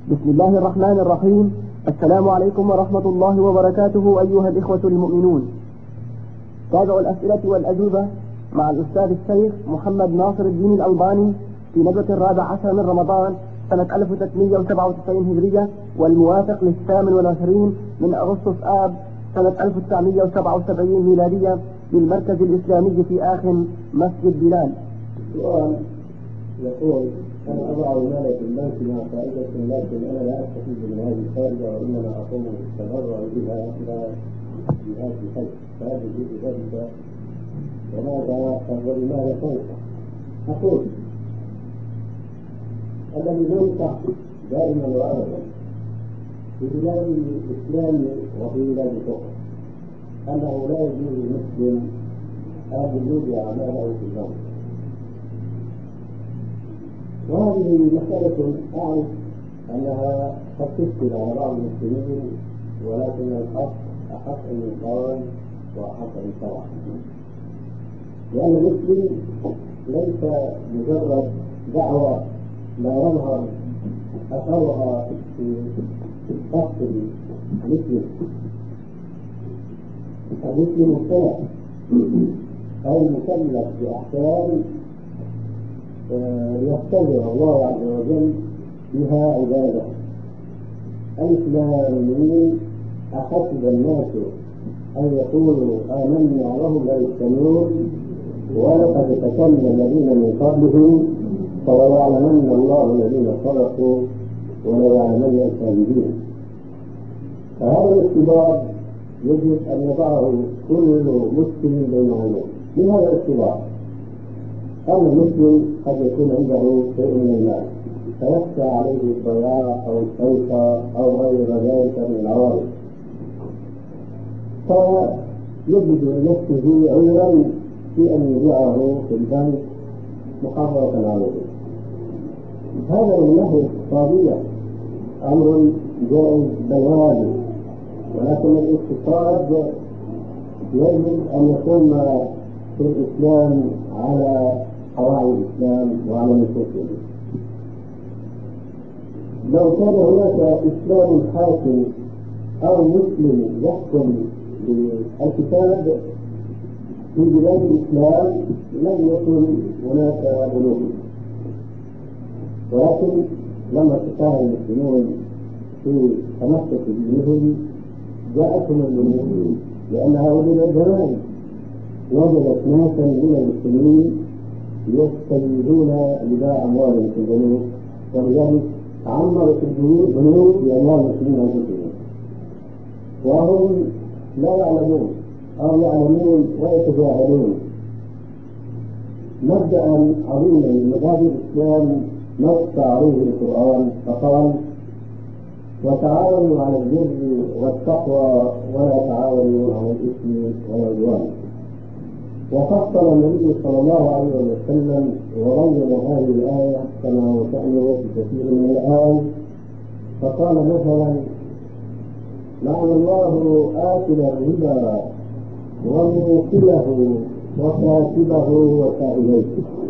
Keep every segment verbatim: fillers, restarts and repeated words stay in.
بسم الله الرحمن الرحيم. السلام عليكم ورحمة الله وبركاته أيها الإخوة المؤمنون. تابعوا الأسئلة والأجوبة مع الأستاذ الشيخ محمد ناصر الدين الألباني في ندوة الرابع عشر من رمضان سنة ألف وثلاثمئة وسبعة وتسعين هجرية، والموافق للثامن والعشرين من أغسطس آب سنة ألف وتسعمئة وسبعة وسبعين ميلادية بالمركز الإسلامي في آخن مسجد بلال. سؤال يقول: أنا أضع المال في البنك مع فائدة، لكن أنا لا أستفيد من هذه الفائدة وإنما أقوم بالتبرع بها إلى جهات الخير، فهذا يجوز ذلك؟ وماذا ولماذا تنصح؟ أقول: الذي ينصح دائما وأبدا في بلاد الإسلام وفي بلاد الكفر أنه لا يجوز للمسلم أن يودع ماله في البنك. وهذه مسألة أعرف أنها قد تشكل على بعض المسلمين، ولكن الحق أحق أن يقال وأحق أن يشرع، لأن المسلم ليس مجرد دعوة لا يظهر أثرها في الشخص المسلم. المسلم مختلف أو مكلف بأحكام يختبر الله عز وجل بها عباده. الإسلاميين أحسب الناس أن يقولوا آمنا وهم لا يفتنون، ولقد فتن الذين من قبلهم فليعلمن الله الذين صدقوا وليعلمن الكاذبين. فهذا الاختبار يجب أن يضعه كل مسلم بين عينيه. بهذا الاختبار أن المسلم قد يكون عنده شيء من المال فيخشى عليه الضياع أو السرقة أو غير ذلك من العوارض، فيجد لنفسه عذرا في أن يبيعه في البنك محررة عليه. هذا من ناحية اقتصادية أمر جائز بل واجب، ولكن الاقتصاد يجب أن يكون في الإسلام على قواعد الإسلام وعلى نصوصه. لو كان هناك إسلام حاكم أو مسلم يحكم بالكتاب في بلاد الإسلام لم يكن هناك بنوك، ولكن لما تساهل المسلمون في تمسك بدينهم جاءتهم البنوك، لأنها وجدت زمان وجدت ناسا من المسلمين يستجيبون لباع أموالهم في البنوك، ولذلك عمرت البنوك بأموال المسلمين أنفسهم، وهم لا يعلمون أو يعلمون ويتجاهلون. مبدأ عظيما من مبادئ الإسلام نص عليه القرآن فقال: وتعاونوا على البر والتقوى ولا تعاونوا على الإثم والعدوان. وفصل النبي صلى الله عليه وسلم وبين هذه الآية كما هو شأنه في كثير من الآيات، فقال مثلا: لعن الله آكل الربا وموكله وكاتبه وشاهديه.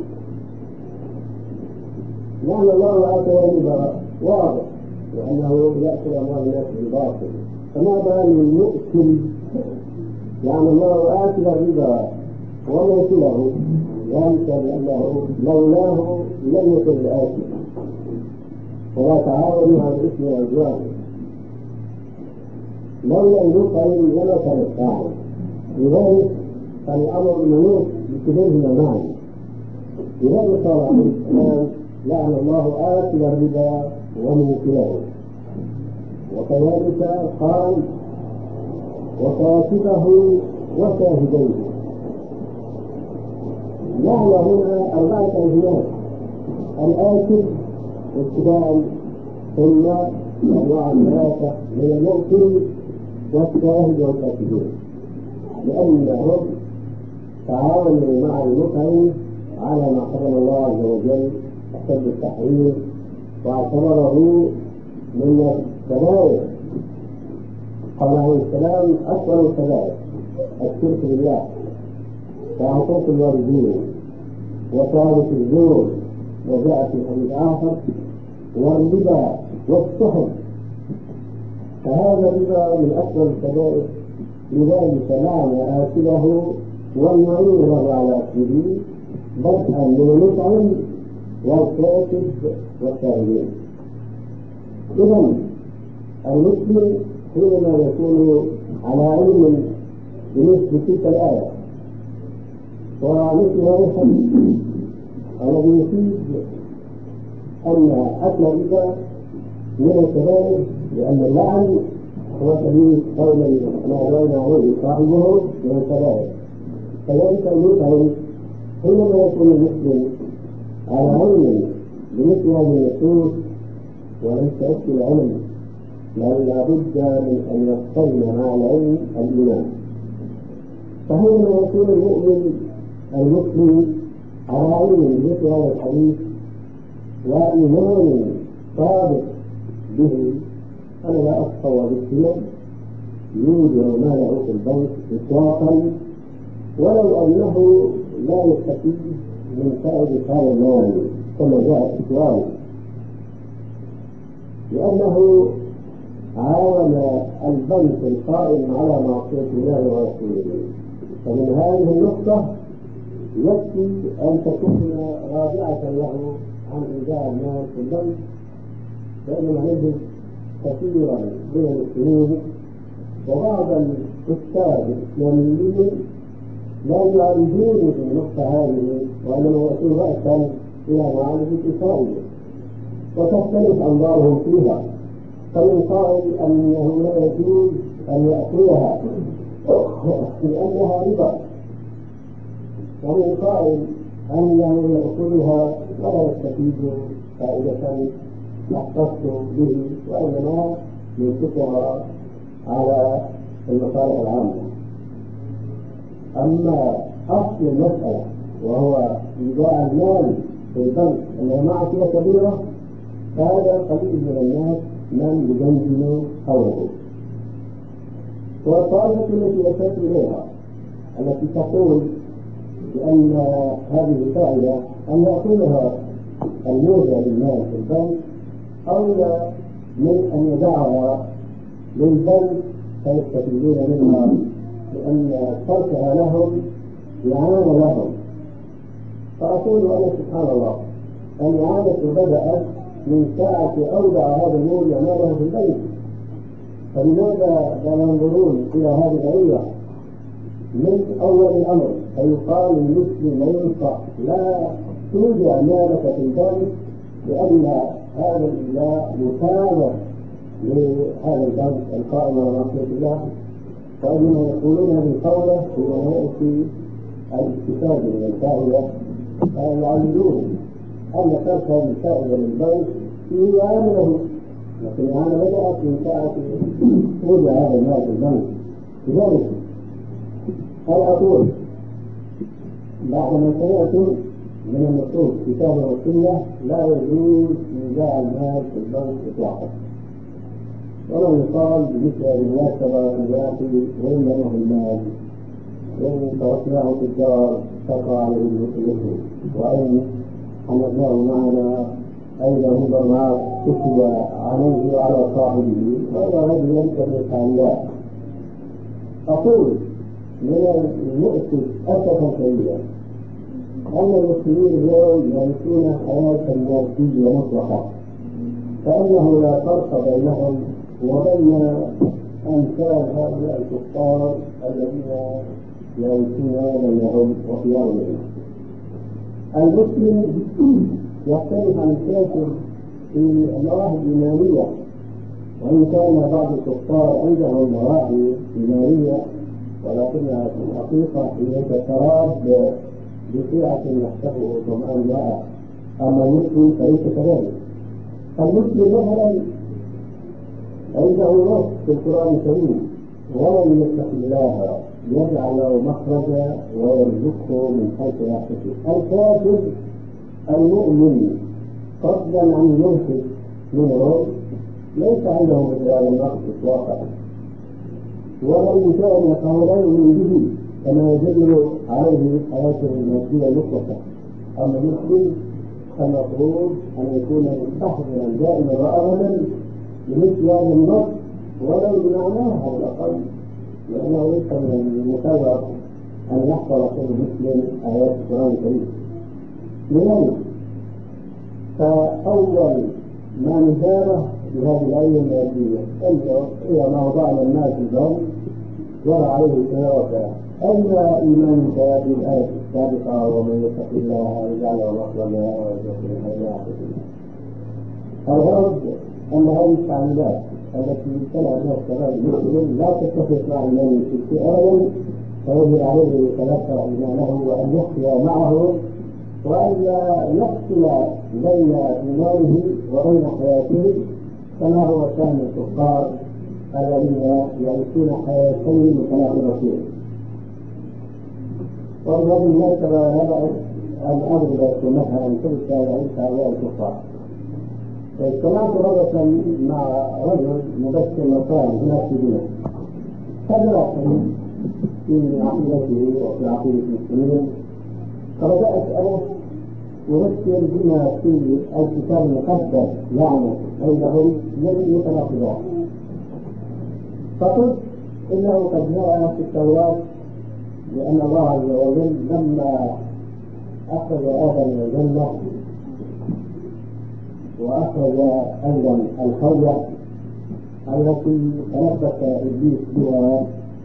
لعن الله آكل الربا واضح لأنه يأكل أموال الناس بالباطل، فما بال المؤكل؟ لعن الله آكل الربا وموكله، ذلك لأنه لولاه لم يكن الآكل. ولا تعاونوا على الإثم والعدوان، لولا المطعم ولا كان الطاعم. لذلك الأمر منوط بكليهما معا. لذلك قال عليه السلام: لعن الله آكل الربا وموكله. وكذلك قال: وكاتبه وشاهديه. لعن هنا أربعة أجناس: الآكل ابتداء، ثم أنواع ثلاثة من المؤكل والشاهد والكاتبين، لأنهم تعاونوا مع المطعم على ما حرم الله عز وجل أشد التحريم، واعتبره من الكبائر. قال عليه السلام: أكبر الكبائر الشرك بالله وعقوق الوالدين وشهادة الزور. وجاء في حديث آخر: والربا والسحر، فهذا الربا من أكبر الكبائر، لذلك لعن آكله والمعين له على أكله، بدءا من المطعم والكاتب والشاهدين. إذا المسلم حينما يكون على علم بنسبة تلك الآية ومثل هذا الحديث الذي يفيد أن أكل الربا من الكبائر، لأن اللعن هو سبيل قول ما بين عليه صاحبه من الكبائر. كذلك المطعم حينما يكون المسلم على علم بمثل هذه النصوص وليس يكفي العلم، بل لابد من أن يقترن مع العلم الإيمان. فحينما يكون المؤمن المسلم على علم بمثل هذا الحديث وإيمان صادق به، أنا لا أتصور بالسنة يودع ماله في البنك إطلاقا ولو أنه لا يستفيد من فائدة هذا المال كما جاء في السؤال، لأنه عاون البنك القائم على معصية الله ورسوله. فمن هذه النقطة يكفي أن تكون رابعة له عن إيداع المال في البنك، فإننا نجد كثيرا من المسلمين وبعض الأستاذ الإسلاميين لا يعالجون في النقطة هذه، وإنما يأتون رأسا إلى معالجة فائدة وتختلف أنظارهم فيها. فمن قائل أنه لا يجوز أن يأكلها لأنها ربا، ومن قائل أنه يأكلها ولا يستفيد فائدة يختص به، وإنما ينفقها على المصالح العامة. أما أصل المسألة وهو إيداع المال في البنك أنه معصية كبيرة، هذا قليل من الناس من يجنجن حوله. والطائفة التي أشرت إليها التي تقول بأن هذه فائدة أن يأخذها المودع للمال في البنك أولى من أن يدعها للبنك فيستفيدون منها، لأن تركها لهم إعانة لهم. فأقول أنا سبحان الله الإعانة بدأت من ساعة أودع هذا المودع ماله في البنك، فلماذا لا ينظرون إلى هذه العلة من أول الأمر؟ فيقال للمسلم لا ينفع لا تودع مالك في البنك، لأن هذا الإله متابع لهذا البنك القائم على معصية الله. فإنهم يقولون هذه القولة حينما يأتي الاستفادة من الفائدة، فيعللون أن ترك هذه الفائدة للبنك فيه عامله، لكن الآن بدأت من ساعة وضع هذا المال في البنك. لذلك أنا أقول بعد ما سمعتم من النصوص كتاب الوصية لا يجوز إيداع المال في البنك إطلاقا، ولو يقال بمثل هذه المناسبة أن يأتي وين له المال، إن تركناه في الدار تقع عليه المثل، وإن حملناه معنا أيضا هو ما كتب عليه وعلى صاحبه، هذا رجل يمكن من الحاليات. أقول من المؤسف أسفا كبيرا أن المسلمين اليوم يعيشون حياة مادية مطلقة، فإنه لا فرق بينهم وبين أمثال هؤلاء الكفار الذين يعيشون بينهم وفي أرضهم. المسلم يختلف عن الكافر في النواحي الإيمانية، وإن كان بعض الكفار عندهم نواحي إيمانية ولكنها في الحقيقة هي كالشراب بسعة يحسبه ظمآن ماء، أما المسلم فليس كذلك. المسلم مثلا عنده نص في القرآن الكريم ومن يتق الله يجعل له مخرجا ويرزقه من حيث يحتسب. الكافر المؤمن فضلا عن الملحد منهم ليس عنده مثل هذا النقص اطلاقا، ومن كان فهو لا يؤمن به كما يدل عليه حياته الماديه المطلقه. اما المسلم فالمفروض أن يكون مستحضرا دائما وأبدا لمثل هذا النص ولو بمعناه على الأقل، لأنه ليس من المكلف أن يحفظ كل مسلم آيات القرآن الكريم. لذلك فأول ما نزاره بهذه الآية المادية أنه إذا ما وضعنا الناس البر جرى عليه التوكل. أما إيمانك بالآية السابقة ومن يتق الله يجعل له مخرجا ويرزقه من حيث لا يحتسب. الغرض أن هذه التعليلات التي ابتلع بها الشباب المسلم لا تتفق مع الإيمان في شيء أبدا، فيجب عليه أن يتذكر إيمانه وأن يحيا معه وأن يفصل بين إيمانه وبين حياته كما هو شأن الكفار الذين يعيشون حياتين متناقضتين. ومن هذه المرتبة نبعث أن أضرب مثلا تلك يعيش هؤلاء الكفار. اجتمعت مرة مع رجل مبشر نصراني هناك في دمشق، فدرسني في عقيدته وفي عقيدة المسلمين، فبدأت أسأله وذكر بما في الكتاب المقدس يعني عندهم الذي يتناقضان. فقلت إنه قد جاء في التوراة لأن الله عز وجل لما أخرج آدم من الجنة وأخرج أيضا الحية التي تنبت إبليس بها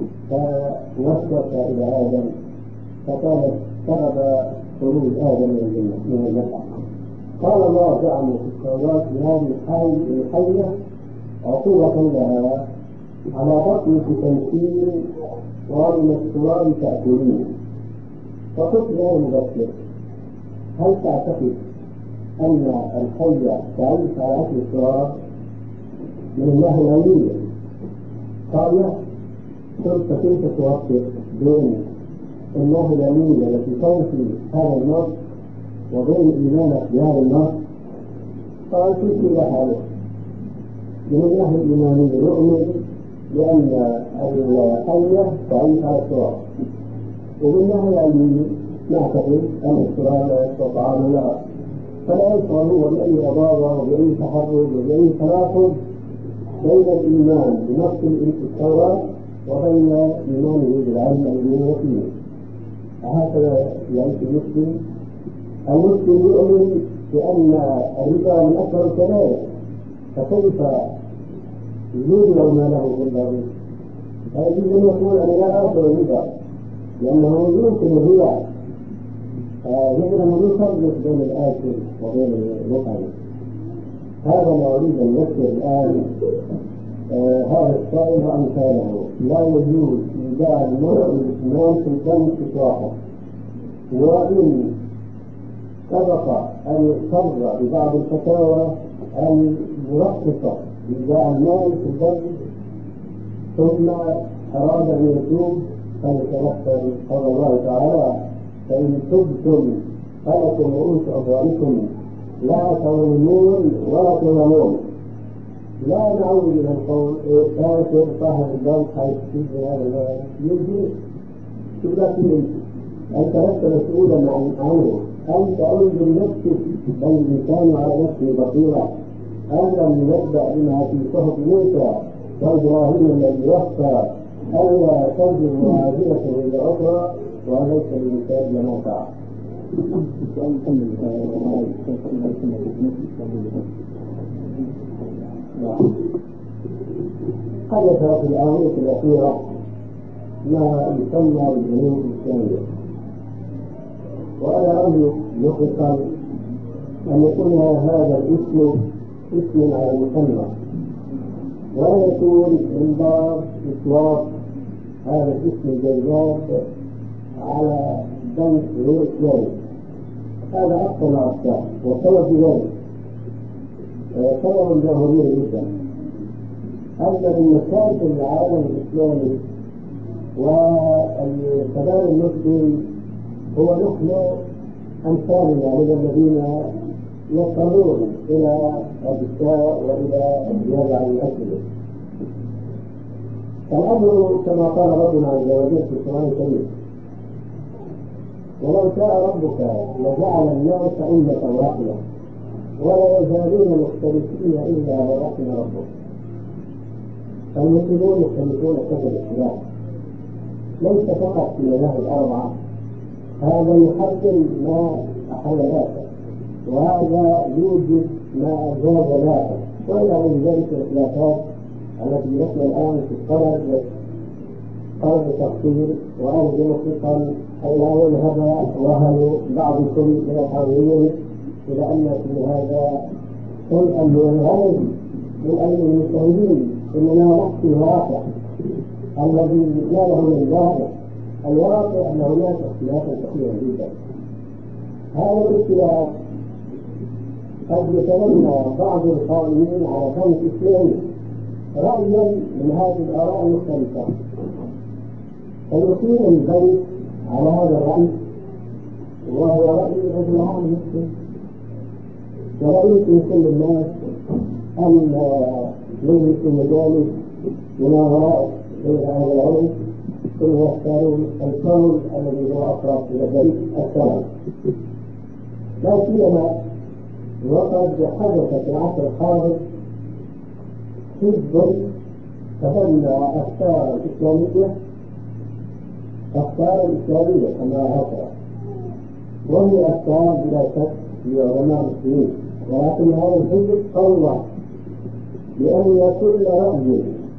فوسوس إلى آدم فكانت سبب خروج آدم من الجنة. قال الله جعل في التوراة لهذه الحية عقوبة لها على بطنك تمشين ومن التراب تأكلين. فقلت له المبشر هل تعتقد أن الحية تعيش على أكل التراب من الله الغني؟ قال لا. قلت كيف توفق بين الله الغني التي تنفي هذا النص وبين إيمانك بهذا النص؟ قال كيف لا حاله من الله الإيماني يؤمن لأن الحية تعيش على التراب، وبالله العلمي نعتقد أن التراب لا يستطيع لا، فلا يشعر هو بأي غضاضة وبأي تحرك وبأي تناقض بين الإيمان بنص التوراة وبين إيمانه بالعلم الذي يقين. هكذا يعيش المسلم. المسلم يؤمن بأن الربا من أكبر الكبائر، فكيف يودع ما له في البر؟ فيجب أن يقول أنا لا أرضى الربا لأنه يمكن الربا. يجب أن نفرق بين الآكل وبين المطعم. هذا ما أريد أن نذكر الآن. آه هذا السائل وأمثاله لا يجوز إيداع المرء الاثنان في الدم إطلاقا، وإن سبق أن يقر ببعض الفتاوى المرخصة بإيداع المال في الدم ثم أراد أن يتوب فليتذكر قول الله تعالى فإن تبتم فلكم رؤوس أموالكم لا تظلمون ولا تظلمون. لا نعود إلى القول كافر صاحب الدم حيث تجري هذا المال يجري تبقى أنت لست مسؤولا عنه، أنت أنزل نفسك بل الإنسان على نفسه بصيرة. أن لم ينبأ بما في صحف موسى وإبراهيم الذي وفى ألا تنزل وازرة إلى أخرى وليس للإنسان لما فعل. حدث في الآونة الأخيرة ما يسمى بالجنود الإسلامية، وأنا أرجو مخلصا أن يكون هذا الاسم اسم على المسمى ولا يكون من باب إطلاق هذا الاسم الجذاب على دم غير إسلامي. هذا أكثر ما أخشاه، والسبب في ذلك سبب جمهوري جدا أن من مشاكل العالم الإسلامي والشباب المسلم هو نحن أمثالنا من الذين يضطرون إلى الإفتاء وإلى الزيادة عن الأسئلة. فالأمر كما قال ربنا عز وجل في القرآن الكريم ولو شاء ربك لجعل الناس أمة واحدة ولا يزالون مختلفين إلا من رحم ربك. فالمسلمون يختلفون كثر الاختلاف ليس فقط في المذاهب الأربعة، هذا يحرم ما أحل ذاته وهذا يوجد ما أجاز ذاته، وإلى غير ذلك الخلافات التي نحن الآن في الطلب طلب التفصيل. وأرجو مطلقا أن لا يذهب وهل بعضكم من الحاضرين إلى أن في هذا شيئا من الغرض من أن المشاهدين إننا نحكي الواقع الذي لا له من ظاهر. الواقع أن هناك اختلافا كثيرا جدا. هذا الاختلاف قد يتبنى بعض القائمين على فهم الإسلام رأيا من هذه الآراء المختلفة فيقيم البيت على هذا الرأي وهو رأي رجل عام مسلم، ولا يمكن كل الناس أن يجلسوا في مجالس مناظرات بين هذا الرأي ثم يختارون القول الذي هو أقرب إلى بيت السلام. لا سيما وقد حدث في العصر الحاضر حزب تبنى أفكار إسلامية أفكار إسلامية كما هكذا، وهي أفكار بلا شك لعلماء المسلمين، ولكن هذا الحزب صور بأن كل رأي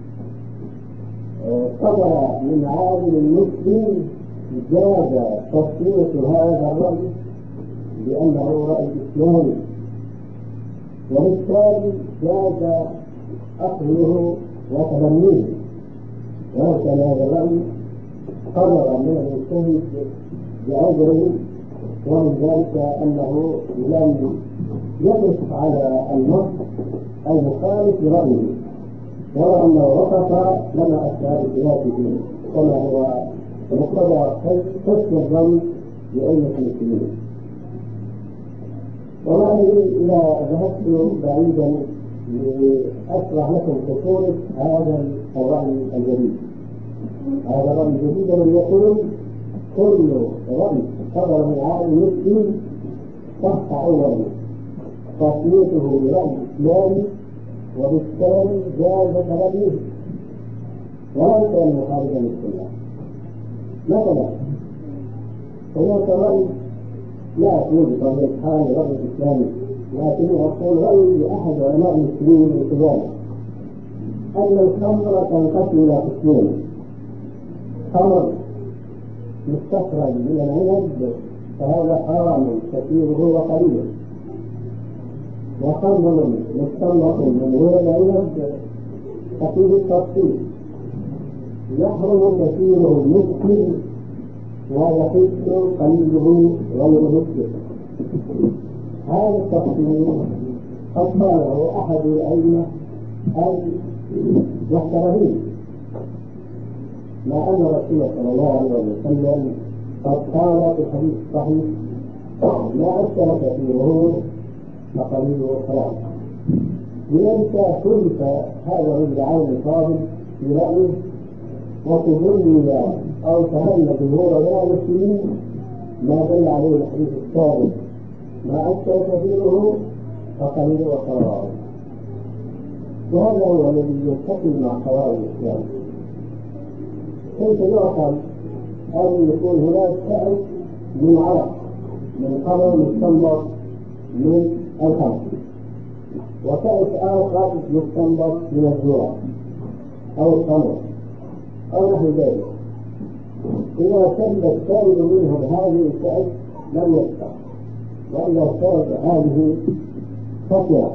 صدر من عالم مسلم جاز تصفية هذا الرأي بأنه رأي إسلامي، وبالتالي جاز أخذه وتبنيه. ولو كان هذا الرأي قرر من المجتهد بعذره ومن ذلك أنه لم يقف على النص المخالف لرأيه، ولو أنه وقف لما أتى بخلافه كما هو مقتضى حسن الظن لأئمة المسلمين. والله إذا ذهبت بعيدا لأشرح لكم خصوص هذا الرأي الجديد. هذا الرأي الجديد الذي يقول كل رأي صدر من عالم مسلم صح أولا تصفيته برأي إسلامي، وبالتالي جاز تبنيه ولو كان مخالفا للسنة. مثلا هناك رأي لا أقول بطبيعة الحال رأي إسلامي، لكن أقول رأي لأحد علماء المسلمين الكبار أن الخمر تنقسم إلى قسمين: خمر مستخرج من العنب فهذا حرام كثيره وقليل، وخمر مستنبط من غير العنب ففيه التفصيل يحرم كثيره المسلم ويحل قليله غير مسلم. هذا التفصيل قد قاله أحد الأئمة المحترمين، مع أن الرسول صلى الله عليه وسلم قد قال في الحديث الصحيح: ما أكثر كثيره فقليله حرام. لذلك خلف هذا الرجل عالم فاضل في رأيه وتظني أو تهنى جمهور المسلمين ما دل عليه الحديث الثابت: ما أكثر كثيره فقليله حرام. وهذا هو الذي يلتقي مع قواعد الإسلام. كيف يعقل أن يكون هناك كأس من عرق من خمر مستنبط من الخمر، وكأس آخر مستنبط من الذرة أو الخمر أو نحو ذلك؟ إذا شرب الشارب منه بهذه الكأس لم يفتح، وإذا شرب هذه فترة،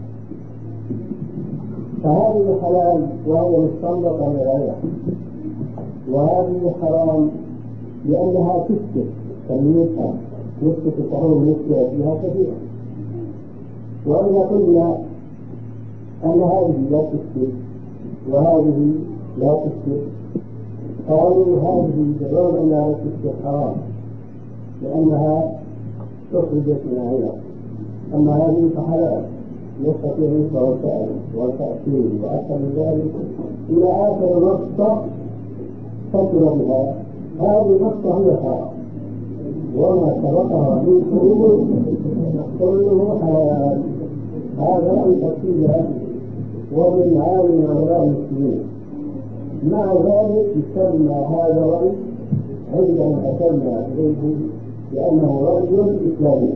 فهذه حلال وهي مستنبطة من العرق، وهذه حرام لأنها تسكت كميتها نسبة الطعام نسبة فيها كثيرة. وإذا قلنا أن هذه لا تسكت وهذه لا تسكت قالوا هذه بالرغم أنها لا تسكت حرام لأنها تخرجت من العنب، أما هذه فحلال يستطيع النسبة والتأثير وأكثر من ذلك إلى آخر نقطة فكر بها. هذه النقطة هي حرام، وما سبقها من شرور كله حلال. هذا رأي فتيلة ومن عالم علماء المسلمين. مع ذلك يسمى هذا الرأي عندما أشرنا إليه بأنه رأي إسلامي.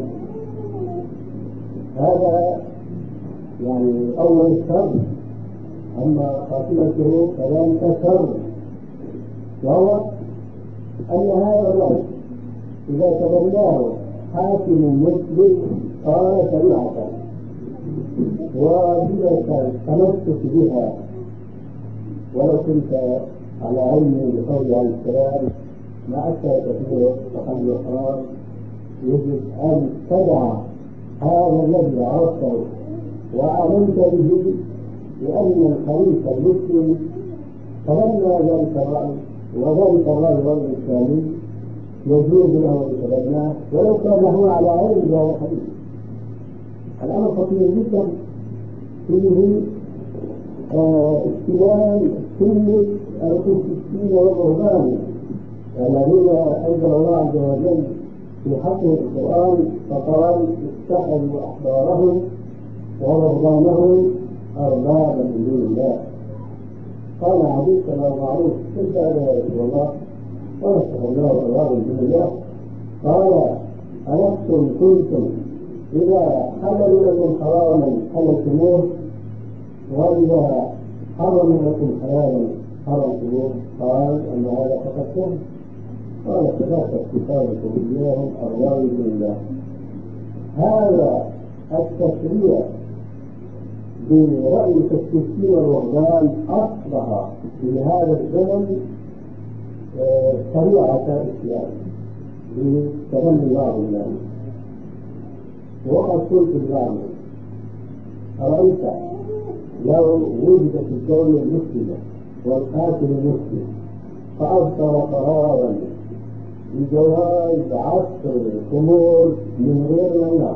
هذا يعني أول الشر، أما خاتمته كذلك شر، وهو أن هذا الرأي إذا تبناه حاكم مسلم قال شريعة وبدأت التمسك بها، ولو كنت على علم بقول عليه السلام ما أكثر كثير فقد يقال يجب أن تدع هذا الذي عرفته وآمنت به، لأن الخليفة المسلم تبنى ذلك الرأي، وذلك الرأي الرأي الإسلامي يجوز له أن يتبناه ولو كان هو على علم بهذا الحديث. الأمر خطير جدا فيه استلام كل الكتابين والرهبان الذين أنزل الله عز وجل في حقهم القرآن فقال اتخذوا أحبارهم ورهبانهم أربابا من دون الله. قال حديث كما معروف كيف هذا يا رسول الله؟ ونسأل الله أربابا من دون الله. قال ألستم كنتم إذا حللوا لكم حراما حللتموه، وإذا حرموا لكم حلالا حرمتموه؟ قال أن هذا فقط كفر. قال ثلاثة اتخاذكم إياهم أربابا من دون الله. هذا التشريع برأي التشريع والرهبان أصبح في هذا الزمن شريعة الإسلام بتبني الله بالله. وقد قلت لله أرأيت لو وجدت الدولة المسلمة والقاتل المسلم فأصدر قرارا بجواز عصر الخمور من غير مناط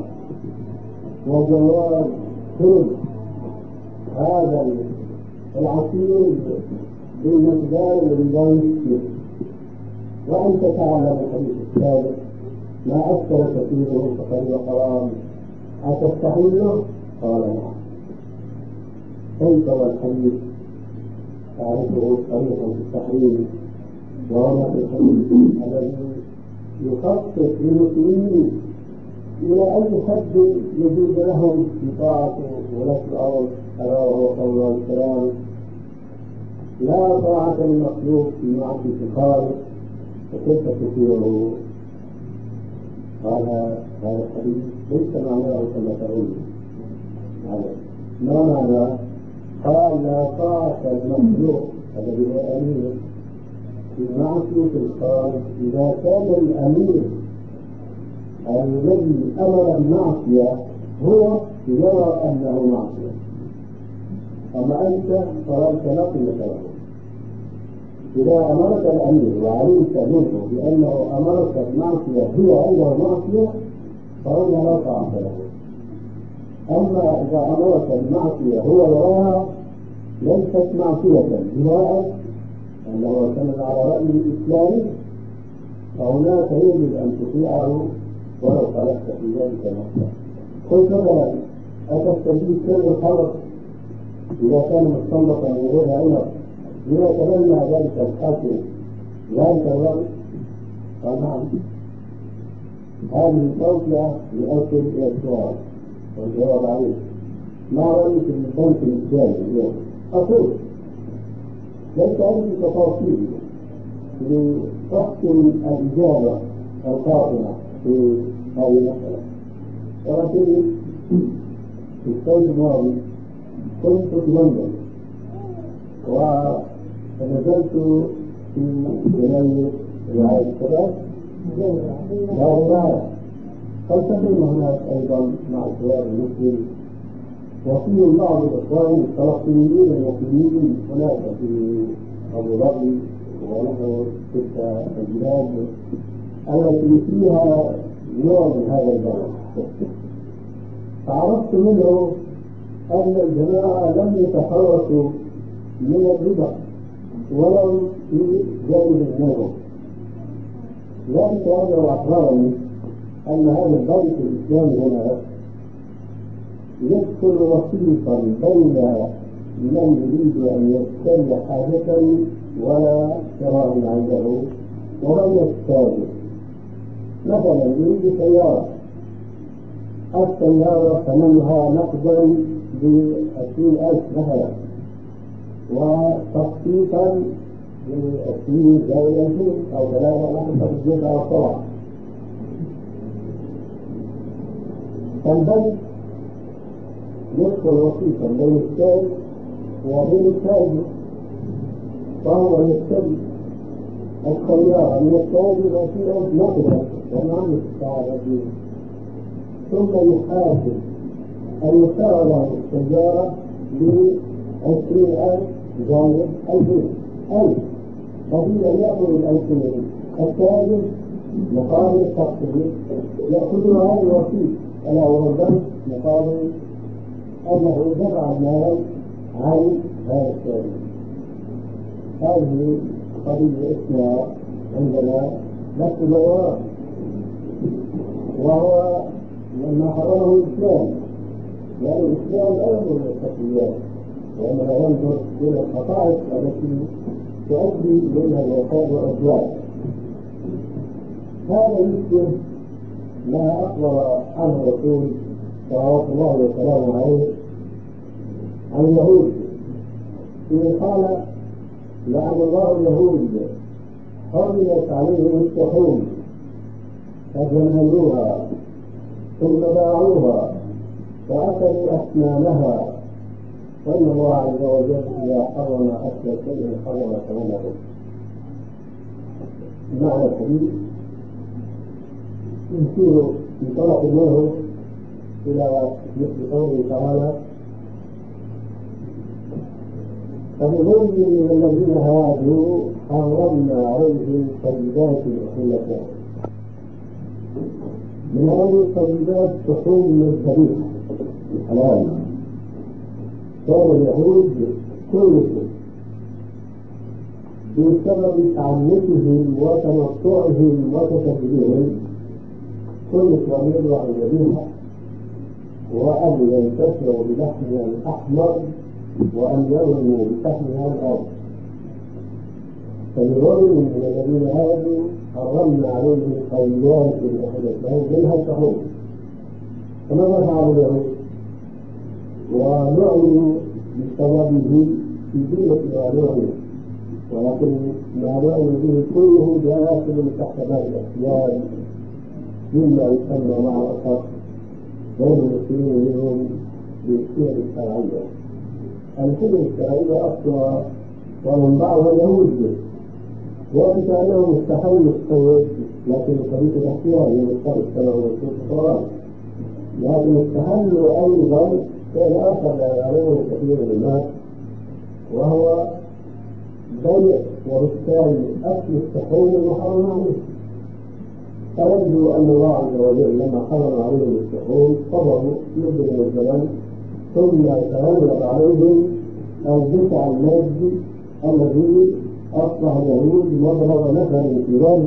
وجواز شرب هذا العصير بالمقدار الذي لا يسكر، وأنت تعلم الحديث السابق ما أكثر كثيره فقد وحرام، أتستحله؟ قال نعم. كيف والحديث تعرفه صريحا في التحريم، وهو في الحديث الذي يخصص للمسلمين إلى أي حد يجوز لهم بطاعة ولاة الأرض ألا وهو قول الله السلام لا طاعة للمخلوق في معصية الخالق فكيف تطيعه؟ قال هذا الحديث ليس معناه كما تقول. ما معنى؟ قال لا طاعة المخلوق الذي هو أمير في معصية الخالق إذا كان الأمير الذي أمر المعصية هو يرى أنه معصية، أما أنت فرأيت لا قيمة له. إذا أمرك الأمير وعلمت منه بأنه أمرك المعصية هي عنده معصية فهنا لا طاعة له. أما إذا أمرك المعصية هو يراها ليست معصية بناء أنه اعتمد على رأي الإسلامي، فهناك يجب أن تطيعه ولو خلقت في ذلك نفسك. قلت مثلا أتستجيب سر الحرب إذا كان مستنبطا من غير عنب لما تبنى ذلك الحاكم ذلك الرأي؟ قال نعم. هذه توصية لأصل إلى السؤال والجواب عليه. ما رأيك في البنك الإسلامي اليوم؟ أقول ليس عندي تفاصيل لتحسن الإجابة القاطعة في هذه المسألة، ولكن في الصيف الماضي كنت في لندن ونزلت في جناية رعاية الشباب لا رعاية، فالتقينا هناك أيضا مع الشباب المسلم، وفي بعض الإخوان الفلسطينيين المقيمين هناك في أبو ظبي ونحو تلك البلاد التي فيها نوع من هذا البلد. فعرفت منه أن الجماعة لم يتحركوا من الربا ولو في جانب النوم، ذلك أنه أخبرني أن هذا البيت الإسلامي هنا يدخل وسيطا بين من يريد أن يشتري حاجة ولا شراء عنده وبين التاجر. مثلا يريد سيارة، السيارة ثمنها نقدا بعشرين ألف مثلا، وتخطيطا بعشرين زائد ألفين أو ثلاثة نحن تخطيط على الطبع. فالبنك يدخل وسيطا بين السائل وبين التاجر، فهو يشتري السيارة من التاجر عشرين ألف نقدا ومعنى السعر ثم يحاسب المشترى له السيارة بعشرين ألف زائد ألفين ألف، فهي يأخذ الألفين التاجر مقابل التقسيط يأخذ هذا الوسيط ألا وهو البنك مقابل أنه دفع المال عن هذا التاجر. هذه قضية اسمها عندنا نفس الدوران، وهو لما حرمه الإسلام، لأن الإسلام لا ينظر للتقويات وإنما ينظر إلى الخصائص التي تؤدي إلى الوفاء والعدوان. هذا يشبه ما أخبر عنه الرسول صلوات الله وسلامه عليه عن اليهود إذ قال: لعن الله اليهود حرمت عليهم الشحوم فجملوها ثم باعوها فأكلوا أسنانها، وإن الله عز وجل إذا حرم أكل شيء حرم ثمنه. معنى الحديث يشير في طرف منه إلى مثل قوله تعالى: فبظلم من الذين هادوا حرمنا عليهم طيبات أحلت لهم. من هذه الطيبات تحول من الذبيحة الحلال. كان اليهود كلهم بسبب تعنتهم وتنطعهم وتكبرهم كلهم أن يذبحوا الذبيحة وأن ينتشروا بلحمها الأحمر وأن يرموا بشحمها الأرض. فبظلم من الذين هادوا حرمنا عليهم طيبات أحلت لهم منها الشحوم. فماذا فعلوا اليهود؟ ونعلوا بسببه في دينة الأعلام، ولكن ما نعلوا به كله داخل تحت باب الاحتيال مما يسمى مع الأسف بين المسلمين منهم بالسير الشرعية. السير الشرعية أصلا ومن بعضها اليهود، وأنت أنه مستحيل الصوت، لكن طريق الاحتيال يمستحيل السماء والسلطان. لكن استحلوا أيضا شيء آخر لا يعلمه كثير من الناس، وهو بيع وبالتالي أكل الشحوم المحرم عليه. فوجدوا أن الله عز وجل لما حرم عليهم الشحوم صبروا مدة من الزمن، ثم تغلب عليهم الدفع المادي الذي أصبح اليهود مبلغ نفر في ذلك،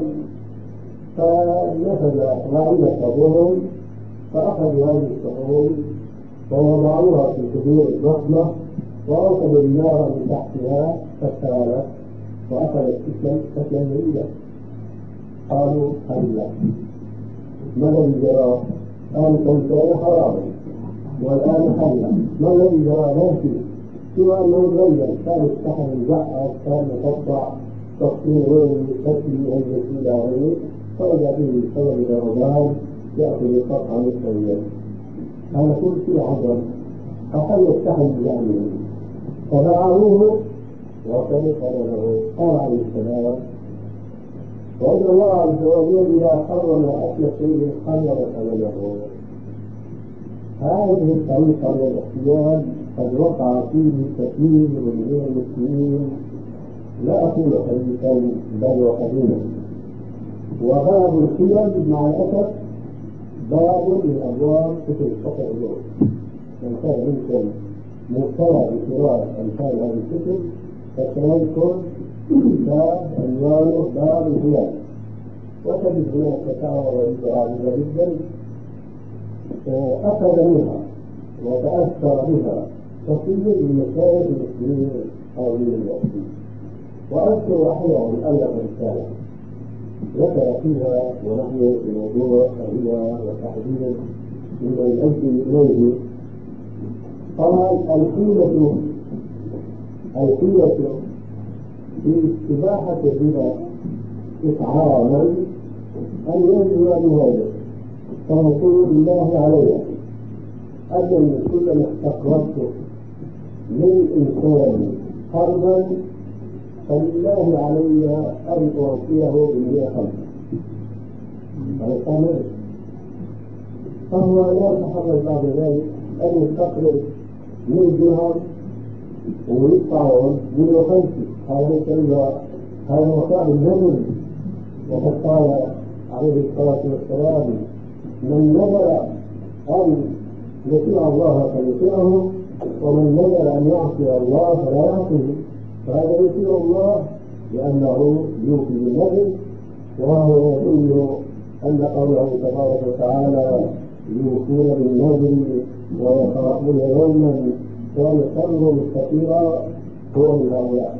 فنفذ غائبة أبوهم فأخذوا هذه الشحوم ووضعوها في كبير الضخمة وأوقدوا النار من تحتها فاشتغلت وأخذت شكلا جيدا. قالوا هلا ما الذي جرى؟ قالوا كان حراما والآن حلا. ما الذي جرى؟ نفسي سوى أنه تغير، كان السحن مزعج، كان مقطع تقطيع وين تسلي أن يسيل عليه، فإذا به بسبب رمضان يأخذ القطع مستويا. هذا كل شيء عظم فقد يستحي بأمره فباعوه وكيف له. قال عليه السلام: وإن الله عز وجل إذا حرم أكل شيء حرم ثمنه. هذه الطريقة من الاحتيال قد وقع فيه كثير من المسلمين، لا أقول حديثا بل وقديما. وباب الحيل مع الأسف باب من أبواب كتب الفقه اليوم. من كان منكم مبتلى بقراءة أمثال هذه الكتب فسيذكر باب عنوانه باب الحيل. وتجد هناك فتاوى غريبة جدا أخذ منها وتأثر بها كثير من مشايخ المسلمين حوالين الوقت. وأذكر واحدة ألف رسالة ذكر فيها ونحن في موضوع الربا وتحديدا مما يؤدي إليه. قال: الحيلة الحيلة في استباحة الربا إطعاما أن ينزل بهذا فيقول الله علي أن كلما استقرضت من إنسان قرضا فلله علي أن أعطيه بمئة خمسة. فهو لا يتحرج بعد ذلك أن يستقرض من درهم ويدفعهم مئة وخمسين. هذا ليس هذا مصاب الجنون. وقد قال عليه الصلاة والسلام: من نذر أن يطيع الله فليطيعه، ومن نذر أن يعصي الله فلا يعصيه. فهذا يطيع الله لأنه يوفي بالنذر، وهو يقول أن قوله تبارك وتعالى: يوفون بالنذر ويخافون يوما كان شره مستطيرا، هو من هؤلاء.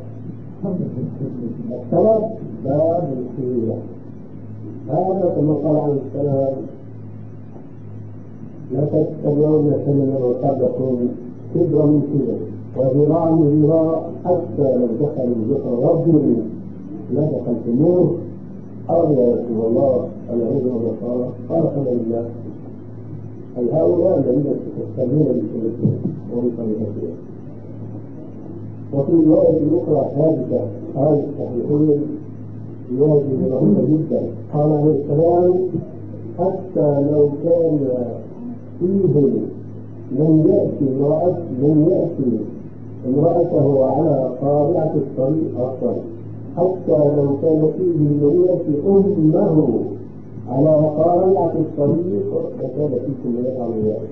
السبب باب الحيلة. هذا كما قال عليه السلام: لا تتبعون سنن وقدكم كبرا من كبر وذراع من ذراع، حتى لو دخلوا ذكر رجل لا دخلتموه. قال: يا رسول الله اليهود والنصارى؟ قال: صلى الله. أي هؤلاء الذين يستمعون بسنتهم وبطريقتهم. وفي رواية أخرى ثابتة هذه الصحيحين رواية رهيبة جدا. قال عليه السلام: حتى لو كان فيه من يأتي امرأة من يأتي امرأته على قارعة الطريق أصلا، حتى لو كان فيه من يأتي أمه على قارعة الطريق لكان فيكم من يفعل ذلك.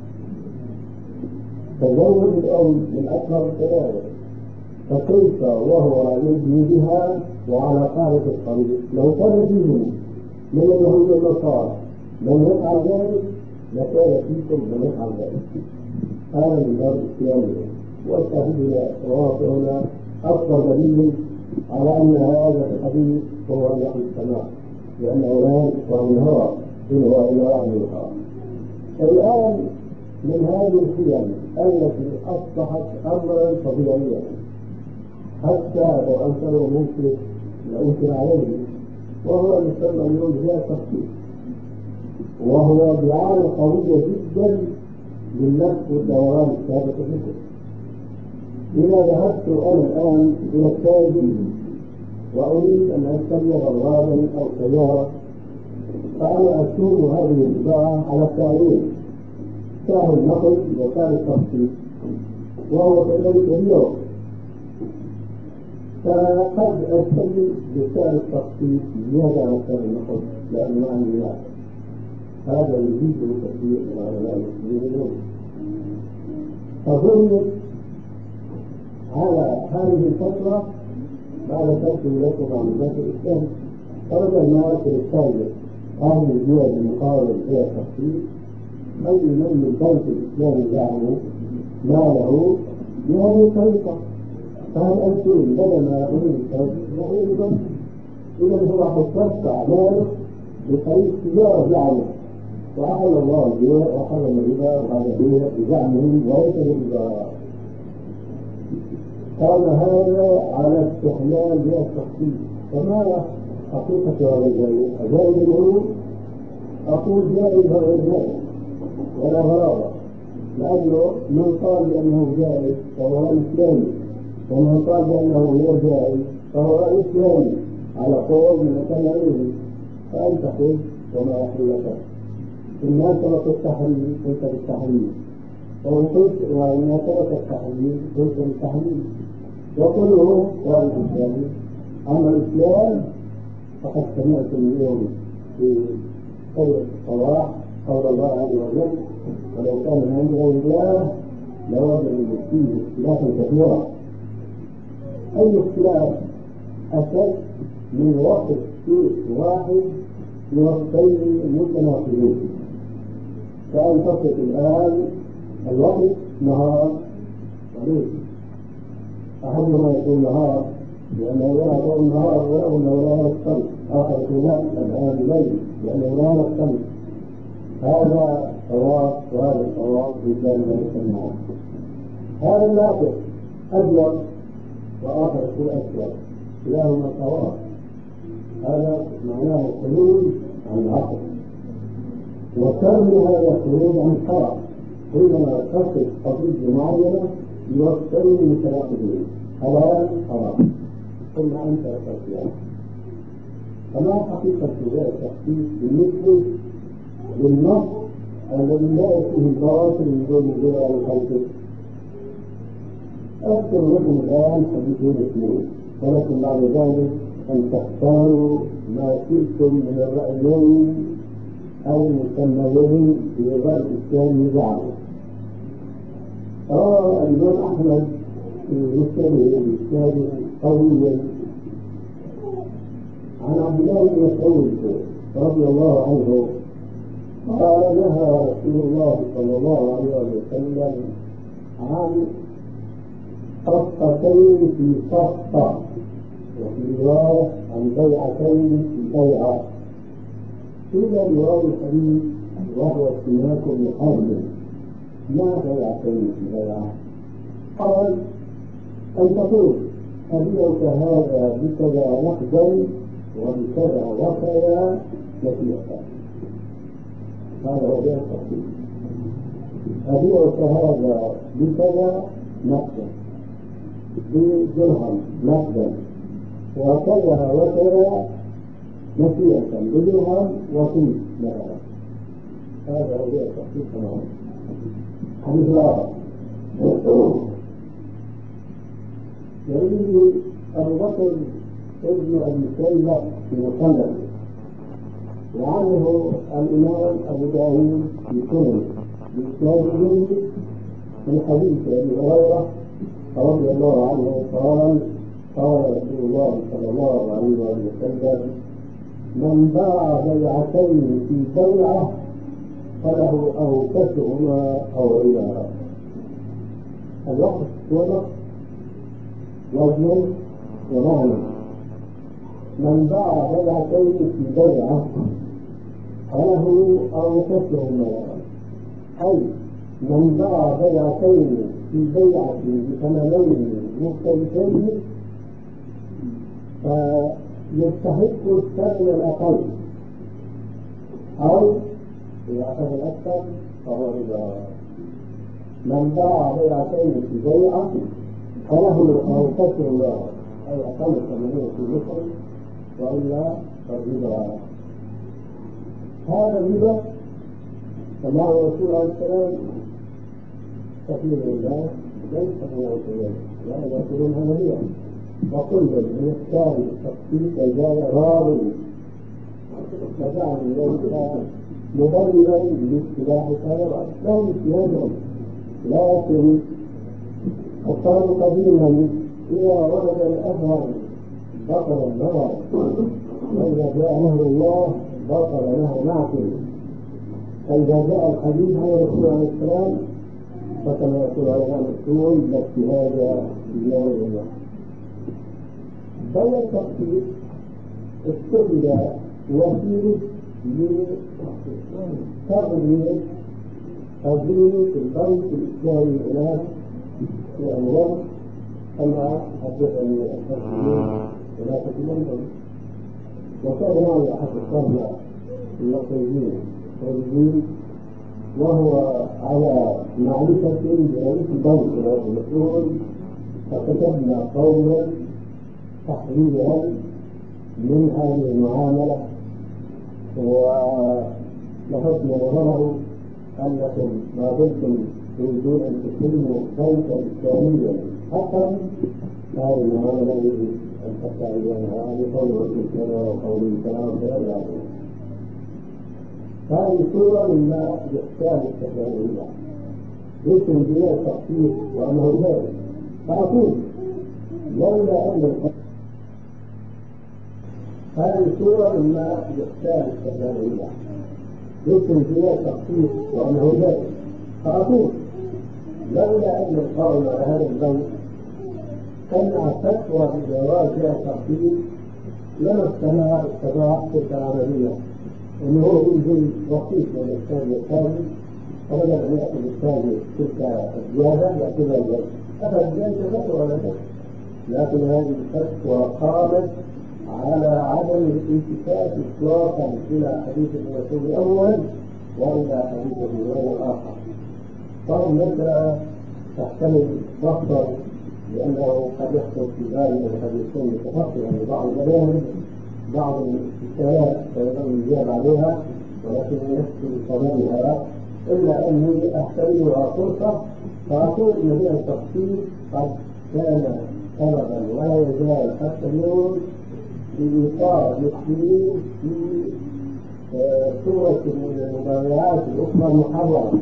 تزوج الأم من أكبر الكبائر، فكيف وهو يجني بها وعلى قارعة الطريق؟ لو كان فيه من اليهود والنصارى من يفعل ذلك لكان فيكم من يفعل ذلك. هذا من باب الإسلامية. والشاهدنا وواقعنا أكبر دليل على أن هذا الحديث هو وحي السماء، لأنه لا يقوى من هوى إن هو إلا وحي الهوى. الآن من هذه الحيل التي أصبحت أمرا طبيعيا، حتى لو أنكروا منكر لأنكر عليه، وهو يسمى اليوم بها التخطيط، وهو دعاية قوية جدا للنفس والدوران الثابت الفكر. إذا ذهبت أنا الآن إلى التاجر وأريد أن أشتري غرابا أو سيارة، فأنا أشوف هذه البضاعة على التعريف، سعر النقل وسعر التخطيط، وهو كذلك اليوم. فقد أشتري بسعر التخطيط زيادة عن سعر النقل لأنه ما عندي نقل. هذا يزيده كثير من العلماء المسلمين. فظلت على هذه الفترة بعد فترة لكم معلومات الإسلام، فرجع الناس للتاجر هذه الزيادة المقارنة إلى التخطيط، أي من البنك الإسلامي يعمل ماله بهذه الطريقة. فهل أنتم بدل ما يقولون التاجر يقول البنك؟ إذا هو حصلت أعماله بطريق تجارة يعمل، وأحل الله البيع وحرم الربا، وهذا بيع بزعمهم وليس بالربا. قال هذا على استحلال بيع التخطيط. فما حقيقة هذا الجائز؟ أجائز الأمور؟ أقول جائز غير جائز ولا غرابة، لأنه من قال بأنه جائز فهو إسلامي، ومن قال بأنه غير جائز فهو إسلامي على قول من كلامه. فأنت خذ وما يحل لك. الناس ترك التحريم قلت بالتحريم، وإن قلت وإن ترك التحريم قلت بالتحريم، وكله قال الإسلام. أما الإسلام فقد سمعت اليوم في قول الصلاح قول الله عز وجل: ولو كان من عند غير الله لوجدوا فيه اختلافا كثيرا. أي اختلاف أشد من وقت شيء واحد بوقتين متناقضين. كأن تصف الآن الوقت نهار وليل، أحدهما يكون نهار لأنه يرى ضوء النهار ويرى نوران الشمس، آخر يقول لا الآن ليل لأنه نوران الشمس. هذا صواب وهذا صواب في ذلك السماء. هذا الناقص أبيض وآخر يقول أسود، كلاهما صواب. هذا معناه الخروج عن العقل، وترمي هذا الخروج عن الشرع حينما تصف قضية معينة بوقتين متناقضين، حلال حرام، ثم أنت تستطيع. فما حقيقة هذا التخصيص بالنسبة للنص الذي لا فيه الباطل من دون الجرى والخلق؟ أذكر لكم الآن حديثين اثنين، ولكن بعد ذلك أن تختاروا ما شئتم من الرأيين المسميين في الرأي الثاني بعده. روى الإمام أحمد في مسنده الثاني قويا عن عبد الله بن مسعود رضي الله عنه قال نهى رسول الله صلى الله عليه وسلم عن صفقتين في صفقة، وفي رواية عن بيعتين في بيعة. قيل براوي الحديث وهو سماك بن حرب ما بيعتين في بيعة؟ قال أن تقول أبيعك هذا بكذا نقدا وبكذا وكذا نصيحة. هذا هو بيع التخفيف. أبيعك هذا بكذا نقدا بدرهم نقدا وكذا وكذا نصيحة بدرهم وقيمة مثلا. هذا هو بيع التخفيف تماما. حديث الآخر يروي أبو بكر ابن أبي شيبة في مصنفه، وعنه الإمام أبو داود في سننه بإسناده من حديث أبي هريرة رضي الله عنه قال قال رسول الله صلى الله عليه وسلم من باع بيعتين في بيعة فله أوكسهما أو رباها. الوقت هو وزن ومعنى. من باع بيعتين في بيعة فله أوكسهما، أي من باع بيعتين في بيعة بثمنين مختلفين فيستحق الثمن الأقل، أو إذا أخذ الأكثر فهو ربا. من باع بيعتين في بيعة فله أوكسهما، أي أقل ثمنين في مثل، وإلا فالربا. هذا الربا كما هو الرسول عليه السلام كثير من الناس ليس هو الربا، لا يأكلون هذا. وكل من يختار التخطيط جاء راض فجعل ذلك مبررا باصطلاح الخيرات لهم اجتهادهم. لكن وقالوا قديما إذا ولد الأثر بطل النظر، وإذا جاء نهر الله بطل له معقل. فإذا جاء الحديث عن الرسول عليه السلام فكما يقول علماء الأصول باجتهاد الله الله. بين التخطيط استخدم وسيلة لتغيير قضية البنك الإسلامي هناك في أنواع كما حدثني التخطيط هناك في لندن. وكان معي أحد الطلبة المصريين وهو على معرفة برئيس البنك المسؤول، فكتبنا قولا تحذيرا من هذه المعاملة ولحسن نظره أنكم ما دمتم تريدون أن تسلموا بنكا إسلاميا حقا هذه المعاملة يجب أن تبتعدونها. هذه قول رسول الله وقوله السلام وسلام. هذه صورة مما يحتاج التفاعل إليه. يمكن بناء التخطيط وأنه ذلك. فأقول لولا أن هذه صورة مما يختار استخدام الله يمكن فيها تخصيص وأنه جائز فأقول لولا أن القائم على هذا البيت سمع فتوى بجواز التخصيص لما استمع استطاع تلك العملية أنه هو ينزل رصيد من الأستاذ الثاني فبدأ أن يأخذ الثاني تلك الزيادة يأخذها البيت أخذ ذلك فتوى ولا شك لكن هذه الفتوى قامت على عدم الالتفات اطلاقا الى حديث الرسول الاول والى حديث الرسول الاخر. طبعا المساله تحتمل ضغطا لانه قد يحصل في ذلك وقد يكون متفصلا لبعض البيان بعض الاستفسارات فيظل الجواب عليها ولكن يكفي قبولها الا اني احتملها فرصه فاقول ان هذا التفصيل قد كان سببا ولا يزال حتى اليوم بإيقاع المسلمين في صورة من المبايعات الأخرى المحرمة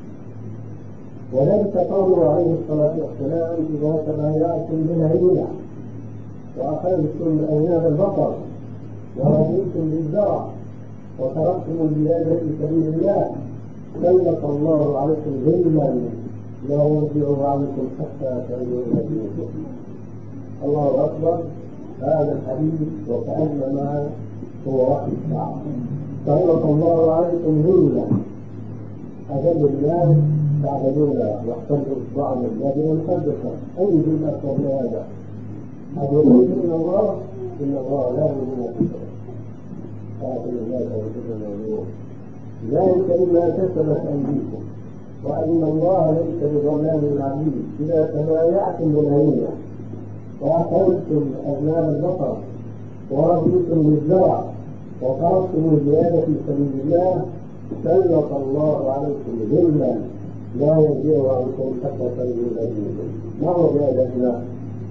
وذلك قوله عليه الصلاة والسلام إذا تبايعتم بالعينة وأخذتم أعناب البقر ورضيتم بالزرع وتركتم الجهاد في سبيل الله سلط الله عليكم ذلا لا يرجع عنكم حتى ترجعوا إلى دينكم. الله أكبر. هذا الحديث وكأنما هو وقت الساعة سلط الله عليكم ذلا أذل الناس تعبدون واحتجوا بعض الجبل مقدسا أي ذل أكثر من هذا أن يقول إن الله إن الله لا يؤمن بالله قاتل الناس وكفر النور ذلك مما كسبت أيديكم وأن الله ليس بظلام للعبيد إذا تبايعتم بالعينة وأخذتم أذناب البقر ورضيتم بالزرع وتركتم الجهاد في سبيل الله سلط الله عليكم ذلا لا يرجع عنكم حتى ترجعوا إلى دينكم. ما هو بهذا الإسلام؟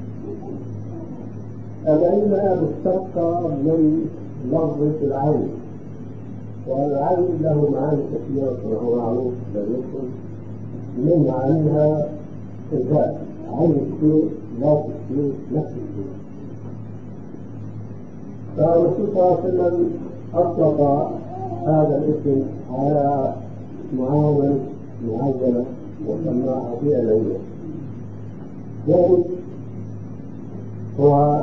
العلم مشتقة من لفظة العين والعين له معاني كثيرة وهو معروف لديكم من معانيها الذات عين الشيء لا تشيء نفس الشيء. فالرسول صلى الله عليه وسلم أطلق هذا الاسم على معاون معينة وسماها فيها العلم. ذلك هو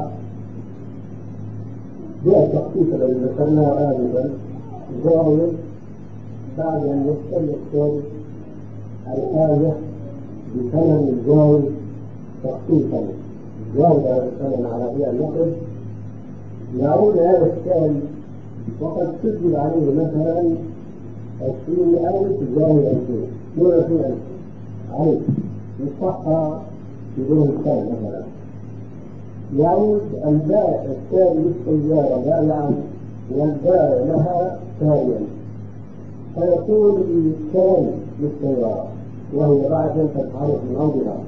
جاء التخصيص الذي ذكرناه آنفا ظاهر بعد أن يستلق الحاجة بثمن الجاوز تخصيصا جاوز هذا الثمن على بيع النقد يعود هذا الثمن وقد سجل عليه مثلا عشرين ألف جاوز ألفين دون في ألف عليه يصحى بدون الثمن مثلا يعود البائع الثاني للسيارة بائعا والبائع لها ثانيا فيكون الثاني للسيارة وهي بعد أن تتعرف من عمرها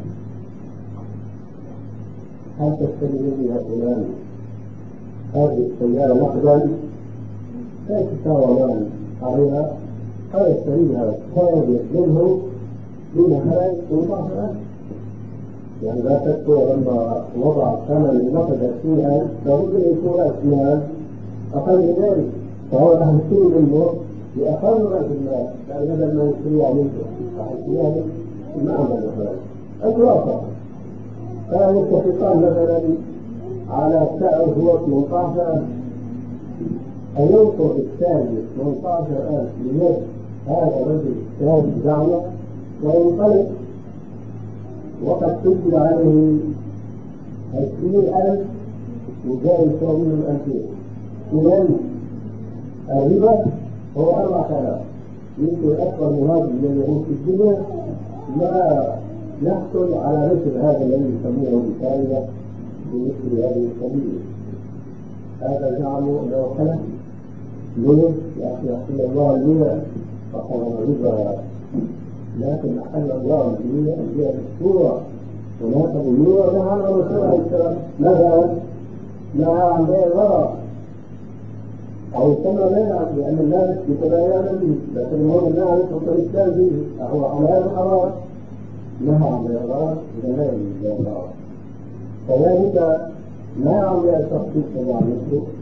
هل تشتري بها فلان هذه السيارة نقدا لا تساوى مال عليها أو يشتريها ثانية منه دون حرج وضعها يعني لا تذكر لما وضع ثمن نقد فيها لابد ان يكون اثنان اقل من ذلك فهو راح يشتري منه باقل راس المال لان بدل ما يشتريها منه راح يشتريها المعمل مثلا الخلاصه فيتفقان مثلا على سعر هو ثمانية عشر ألف ان ينقص الثاني ثمانية عشر ألف بيد هذا الرجل الثاني زعمه وينطلق وقد سجل عليه عشرين ألف وجاء يساوي من ألفين إذن الربا هو أربعة آلاف يمكن أكبر مهاجم الذي يعيش في الدنيا ما يحصل على مثل هذا الذي يسمونه بالتالية بمثل هذه السبيل هذا زعموا أنه خلق ليه؟ يا أخي يحصل الله المية فقال الربا لكن أحل الله الجميع الجهة الصورة هناك بنية ونهى عن الرسول عليه السلام مثلا نهى عن بيع الورق أو يسمى بيعا لأن الناس يتبايعون به لكن هو نهى عن حكم الإسلام فيه أهو حلال حرام نهى عن بيع الورق إذا لا يجوز بيع الورق كذلك نهى عن بيع التخصيص تبع مثله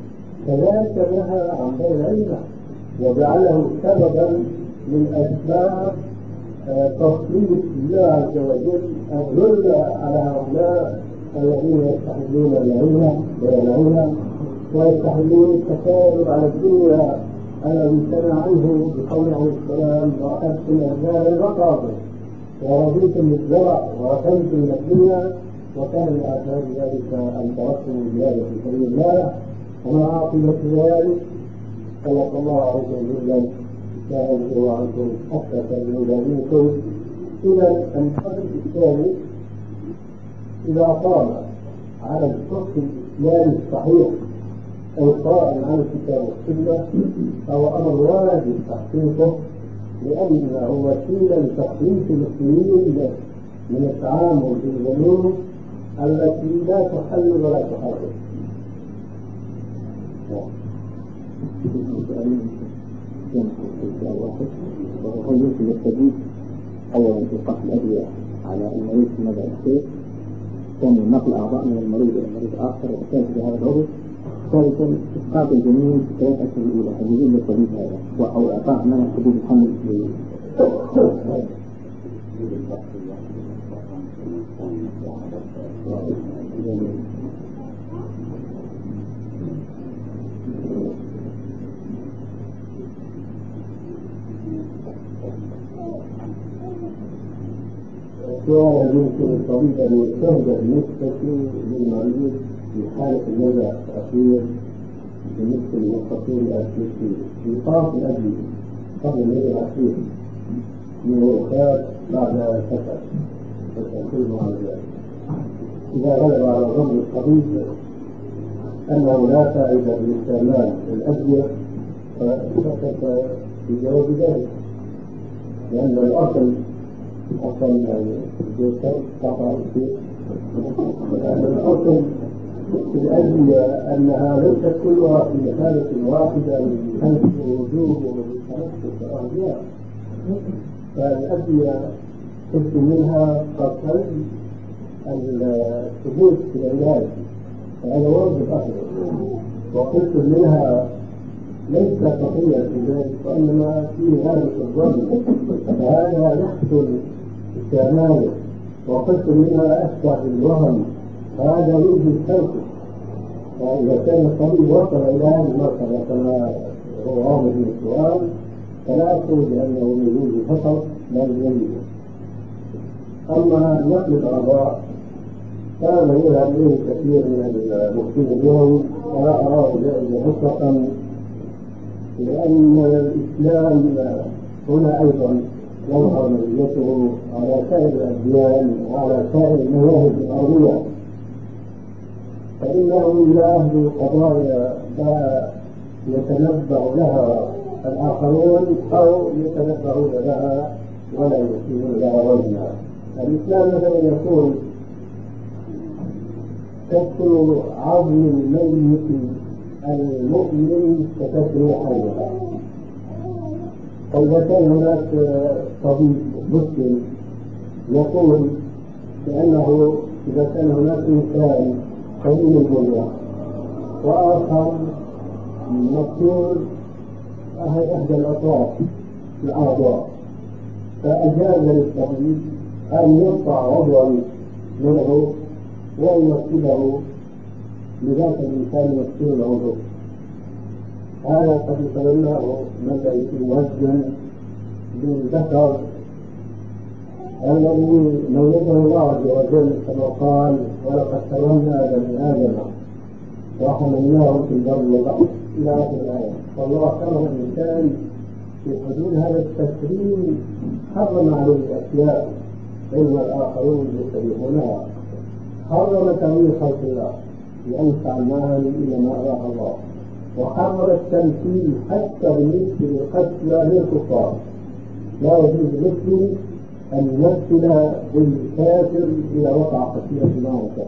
كذلك نهى عن بيع الربا وجعله سببا من أسباب تسليط الله عز وجل الذل على هؤلاء الذين يستحلون العلم ويلعون ويستحلون التكالب على الدنيا الذي كان عنه بقول عليه السلام وأخذتم أجزاء المقابر ورضيتم بالزرع ورسمتم الدنيا وكان من آثار ذلك أن تركتم الجهاد في سبيل الله وما عاقبة ذلك صلى الله عليه وسلم كان وعنكم حتى تبلغوا منكم. إذا الفرق الثاني إذا قام على الفقه الإسلامي الصحيح أو قائم على الكتاب والسنة فهو أمر واجب تحقيقه لأنه وسيلة لتخليص المسلمين من التعامل بالذنوب التي لا تحل ولا تحرك. وهو يمكن التجديد أولا إيقاف الأدوية على المريض في مدى الأخير، ثانيا نقل أعضاء من المريض إلى مريض آخر وإحتاج بهذا العضو، ثالثا إسقاط الجنين في الثلاث أشهر الأولى الجديد للطبيب هذا أو إعطاء منع حدود الحمل في ولا يمكن الطبيب أن يستهدف بالنسبة للمريض في حالة النزع الأخير بالنسبة للمستقيم الأساسي في إيقاف الأدوية قبل النزع الأخير من الوفاة بعد فترة وتأكيد على ذلك. إذا غلب على ظن الطبيب أنه لا فائدة لاستعمال الأدوية فسكت في جواب ذلك، لأن الأصل أصل جوتر قطع الشيء الأصل في الأدوية أنها ليست كلها في حالة واحدة من حيث الوجوب والتنفس والأرجاء، فالأدوية قلت منها قصد الثبوت في العلاج فهذا واجب أخذ، وقلت منها ليس صحيح في ذلك وإنما فيه غالب الظن فهذا يحصل استعماله، وقلت منها أشبه بالوهم فهذا يجب تركه. فإذا كان الطبيب وصل إلى هذه المرحلة كما هو واضح من السؤال فلا أقول بأنه يجوز فقط بل يجب. أما نقل الأعضاء كان يذهب إليه كثير من المفتين اليوم ولا أراه جائزة مطلقا، لأن الإسلام هنا أيضا يظهر مزيته على سائر الأديان وعلى سائر المواهب الأرضية، فإنه لا يهدي قضايا لا يتنبأ لها الآخرون أو يتنبأون لها ولا يقيمون لها وزنا. الإسلام مثلا يقول كسر عظم الميت المؤمن ككسر حيها. فإذا كان هناك طبيب مسلم يقول بأنه إذا كان هناك إنسان قليل البنية وآخر مكسور إحدى الأطراف في الأعضاء فأجاز للطبيب أن يقطع عضوا منه ويوكله لذاك الإنسان يكسر العضو. هذا قد يتبناه من يوزن بالذكر الذي مولده الله عز وجل كما قال ولقد كرمنا بني آدم وحملناهم في البر والبحر إلى آخر الآية. فالله كرم الإنسان في حدود هذا التكريم، حرم عليه الأشياء بينما الآخرون يستبيحونها، حرم تغيير خلق الله لأن فعلناها إلى ما أراه الله، وحرم التمثيل حتى بالنسبة للقتلى للكفار. لا يجوز للمسلم أن يمثل بالكافر إذا وقع قتيلة المعركة.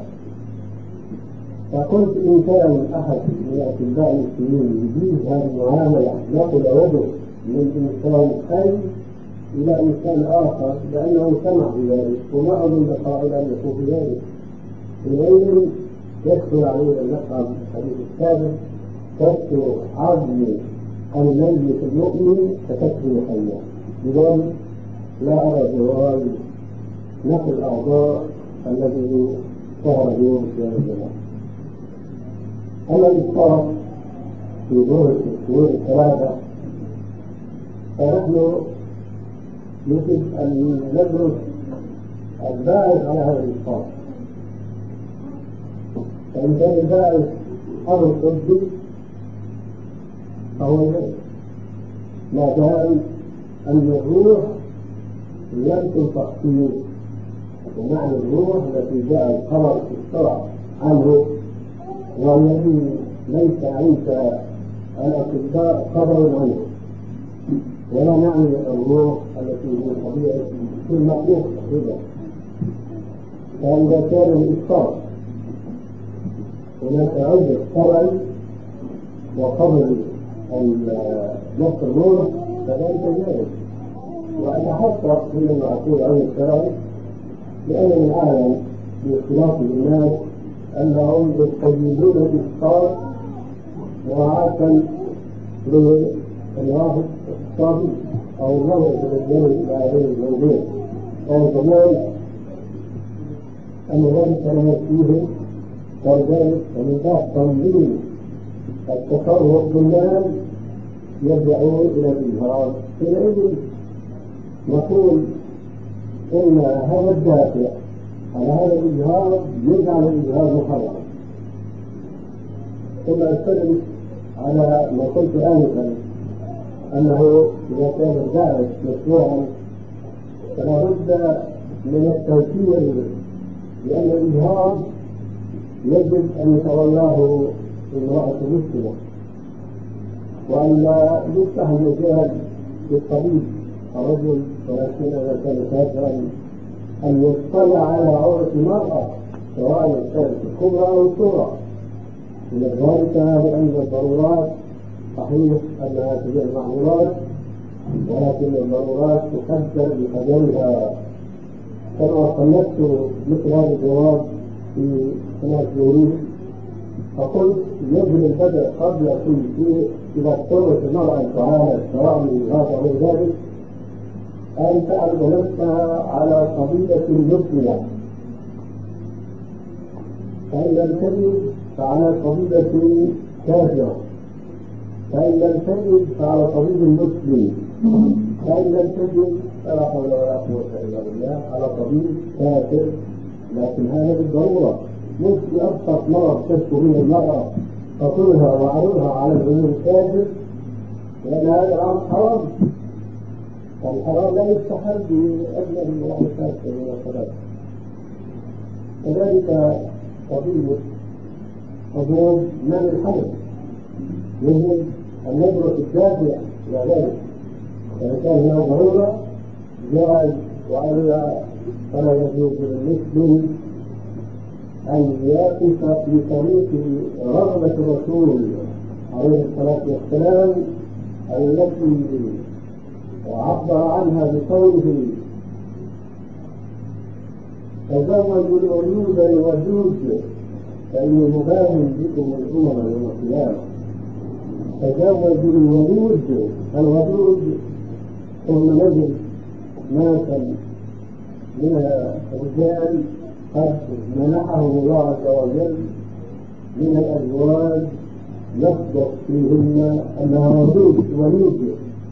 فقلت إن كان أحد من أتباع المسلمين يجيز هذه المعاملة نقل عضو من إنسان حي إلى إنسان آخر لأنه سمع بذلك وما أظن قائلا يقول بذلك، حينئذ يدخل عليه اللقب الحديث السابق كسر عظم الميت المؤمن ككسر حياه، لذلك لا أرى جواز نقل الأعضاء الذي ظهر اليوم في هذا الزمان. أما الإسقاط في ظهر الشهور الثلاثة فنحن يجب أن ندرس الباعث على هذا الإسقاط. فإن كان الباعث أمر طبي فهو ما دام أن الروح لم تنفخ فيه، ومعنى الروح التي جاء الخبر في الشرع عنه والذي ليس عند الأطباء خبر عنه، ولا نعني الروح التي هي طبيعة كل مخلوق تقريبا. فإذا كان الإسقاط هناك عذر شرعي وقبل نفس الروح فذلك جائز. وأتحقق حينما أقول عن الشرعي لأنني أعلم باختلاف الناس أنهم يستجيبون الإسقاط مراعاة للواحد اقتصادي أو النظر بالنسبة إلى هذه الموضوع، أو كمان أن ذلك لا يكفيهم، ولذلك ومن باب تنظيم التصرف بالمال يرجعون إلى الإجهاض. حينئذ نقول إن هذا الدافع على هذا الإجهاض يجعل الإجهاض محرما. ثم أستدل على ما قلت آنفا أنه إذا كان الداعش مشروعا فلا بد من التوفير، لأن الإجهاض يجب أن يتولاه امرأة مسلمة، وأن لا يفتح المجال للطبيب الرجل ولكن إذا كان كافرا أن يطلع على عورة المرأة سواء كانت الكبرى أو الصغرى. من ذلك لأن الضرورات صحيح أنها تجاه المعمورات، ولكن الضرورات تقدر بقدرها. كما صنفت مثل هذا الجواب في قناة زوريس فقلت يجب البدء قبل كل شيء إذا اضطرت المرأة أن تعالج سواء من إجهاض أو غير ذلك أن تعرض نفسها على طبيبة مسلمة، فإن لم تجد فعلى طبيبة كافرة، فإن لم تجد فعلى طبيب مسلم، فإن لم تجد فلا حول ولا قوة إلا بالله على طبيب كافر. لكن هذا بالضرورة، مش بأبسط مرض تشكو منه المرأة فطولها وعرضها على الغير الكافر، لأن هذا الأمر حرام. فالحرام لا يستحل بأدنى المحدثات من الصلاة. كذلك قضية حضور من الحمل يجب أن ندرس الدافع إلى ذلك، فإن كان هناك ضرورة جاء وإلا فلا يجوز للمسلم أن يقف في طريق رغبة الرسول عليه الصلاة والسلام التي عبر عنها بقوله تزوجوا الولود الودود فإني مباهم بكم الأمم يوم القيامة. تزوجوا الولود الودود، ثم نجد ناسا من الرجال قد منحهم الله عز وجل من الأزواج يصدق فيهن أنها ودود وليد،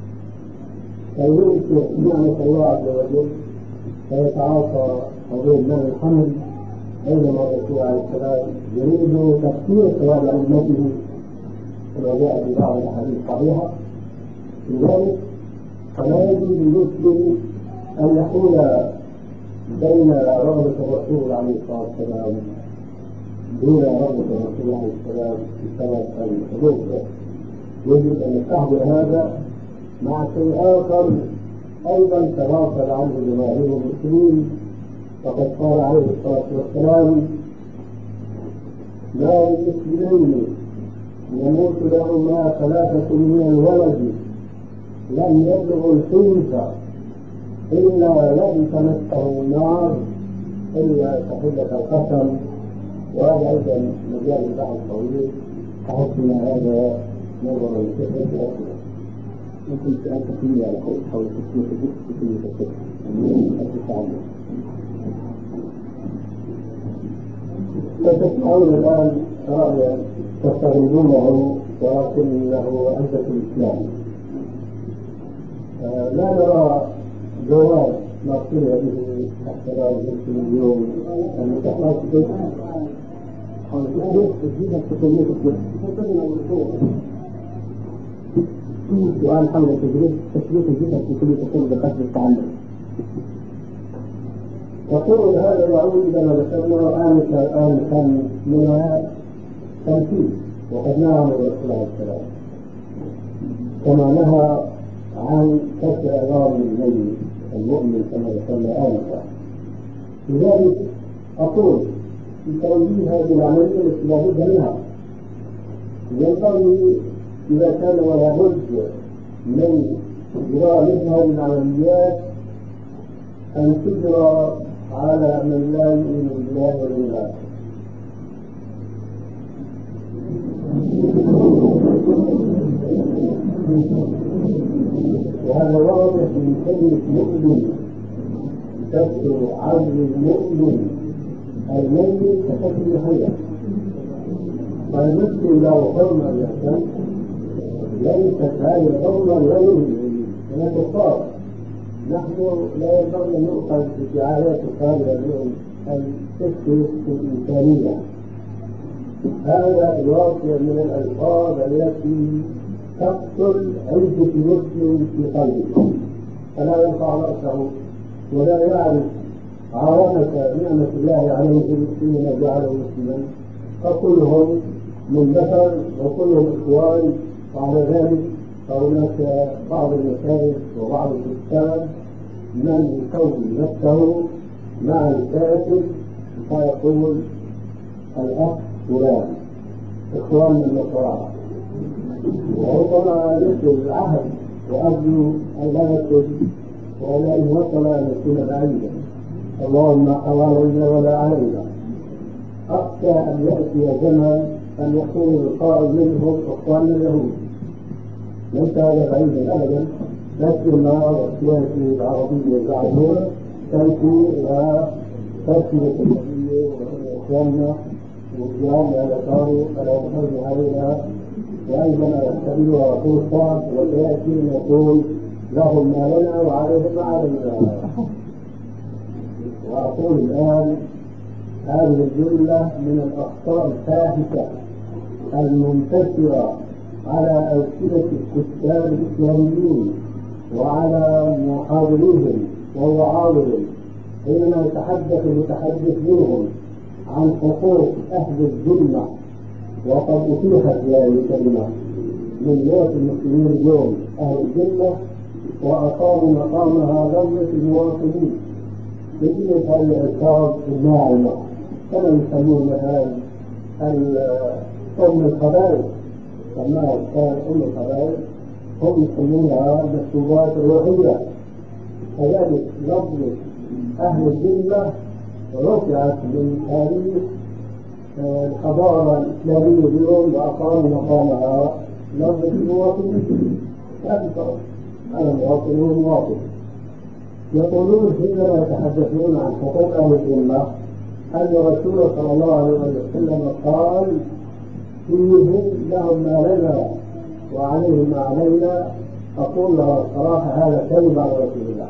فينكر نعمة الله عز وجل فيتعاطى حضور من الحمل، بينما الرسول عليه السلام يريد تفسير ثواب أمته كما جاء في بعض الأحاديث الصحيحة. لذلك فلا يجوز للمسلم أن يحول بين رغبة الرسول عليه الصلاة والسلام دون رغبة الرسول عليه السلام بسبب الحدود. يجب أن نستحضر هذا مع شيء آخر أيضا تواصل عنه جماهير المسلمين، فقد قال عليه الصلاة والسلام لا للمسلمين يموت لهما ثلاثة من الولد لم يبلغوا الحنث إلا لم تمسه النار إلا تحلة القسم. وهذا أيضا مجال البحث طويل أحس أن هذا نظرا لفكرة الأسرة. ممكن سؤال تقنية على حول حول تسمية الجسم في كلية الطب التعلم. فتسمعون الآن رأيا تستغربونه ولكن له عزة الإسلام. آه لا نرى جواز نقتل به تحت باب المسلم اليوم المتخصص حول تسمية كلية الطب. سؤال حول تسمية الجسم في كلية الطب بقصد التعلم. يقول هذا يعود إلى ما ذكرنا آنفا آنفا من تمثيل، وقد نهى الرسول عليه السلام كما نهى عن كسر عظام الميت المؤمن كما ذكرنا آنفا. لذلك أقول في توجيه هذه العملية التي لا بد منها ينبغي إذا كان ولا بد من إجراء مثل هذه العمليات أن تجرى على من لا يؤمن بالله واليوم الآخر. وهذا واضح من كلمة مؤمن، كسر عزم المؤمن الميت ككسر حية. فالمسلم له حرمة يعتم ليست هذه الحرمة غير من الكفار. نحن لا ينبغي أن نؤخذ بدعايات الخارج التشخيص الإنسانية. هذا الواقع من الألفاظ التي تقتل عزة المسلم في قلبه، فلا يرفع رأسه ولا يعرف عظمة نعمة الله عليه حينما جعله مسلما، فكلهم من بشر وكلهم إخوان. وعلى ذلك فهناك بعض المشايخ وبعض الكتاب من يسوي نفسه مع الكاتب فيقول الأخ فلان إخوان النصارى، وربما يكتب العهد وأرجو أن لا يكتب ولا إن وصل أن يكون بعيدا، اللهم حوالينا ولا علينا. أخشى أن يأتي زمن أن يكون القائل منهم إخواننا اليهود. ليس هذا بعيدا أبدا، لكننا والسياسة العربية العربية تأتي إلى تركيبة النبي وإخواننا وإخواننا على صاروا فلا تخرج علينا، وأيضا يحتملها فرصة وتأتي نقول لهم ما لنا وعليهم ما علينا. وأقول الآن هذه الجملة من الأخطاء الفاحشة المنتشرة على ألسنة الكتاب الإسلاميين وعلى محاضريهم ووعاظهم حينما يتحدث المتحدث منهم عن حقوق أهل الذمة، وقد أتيحت هذه الكلمة من مئات المسلمين اليوم أهل الذمة وأقاموا مقامها دولة المواطنين بجهة هذه الألفاظ الناعمة كما يسمون مثلا أم القبائل، سماها الكتاب أم القبائل، هم يسمونها المكتوبات الروحية. كذلك لفظ أهل الذمة رفعت من تاريخ الحضارة الإسلامية اليوم وأقاموا مقامها لفظ المواطنين. هذا فرق، أنا مواطن ومواطن. يقولون حينما يتحدثون عن حقوق أهل الذمة أن الرسول صلى الله عليه وسلم قال فيهم لهم ما لنا وعليهم ما علينا. أقول له الصراحة هذا كذب على رسول الله.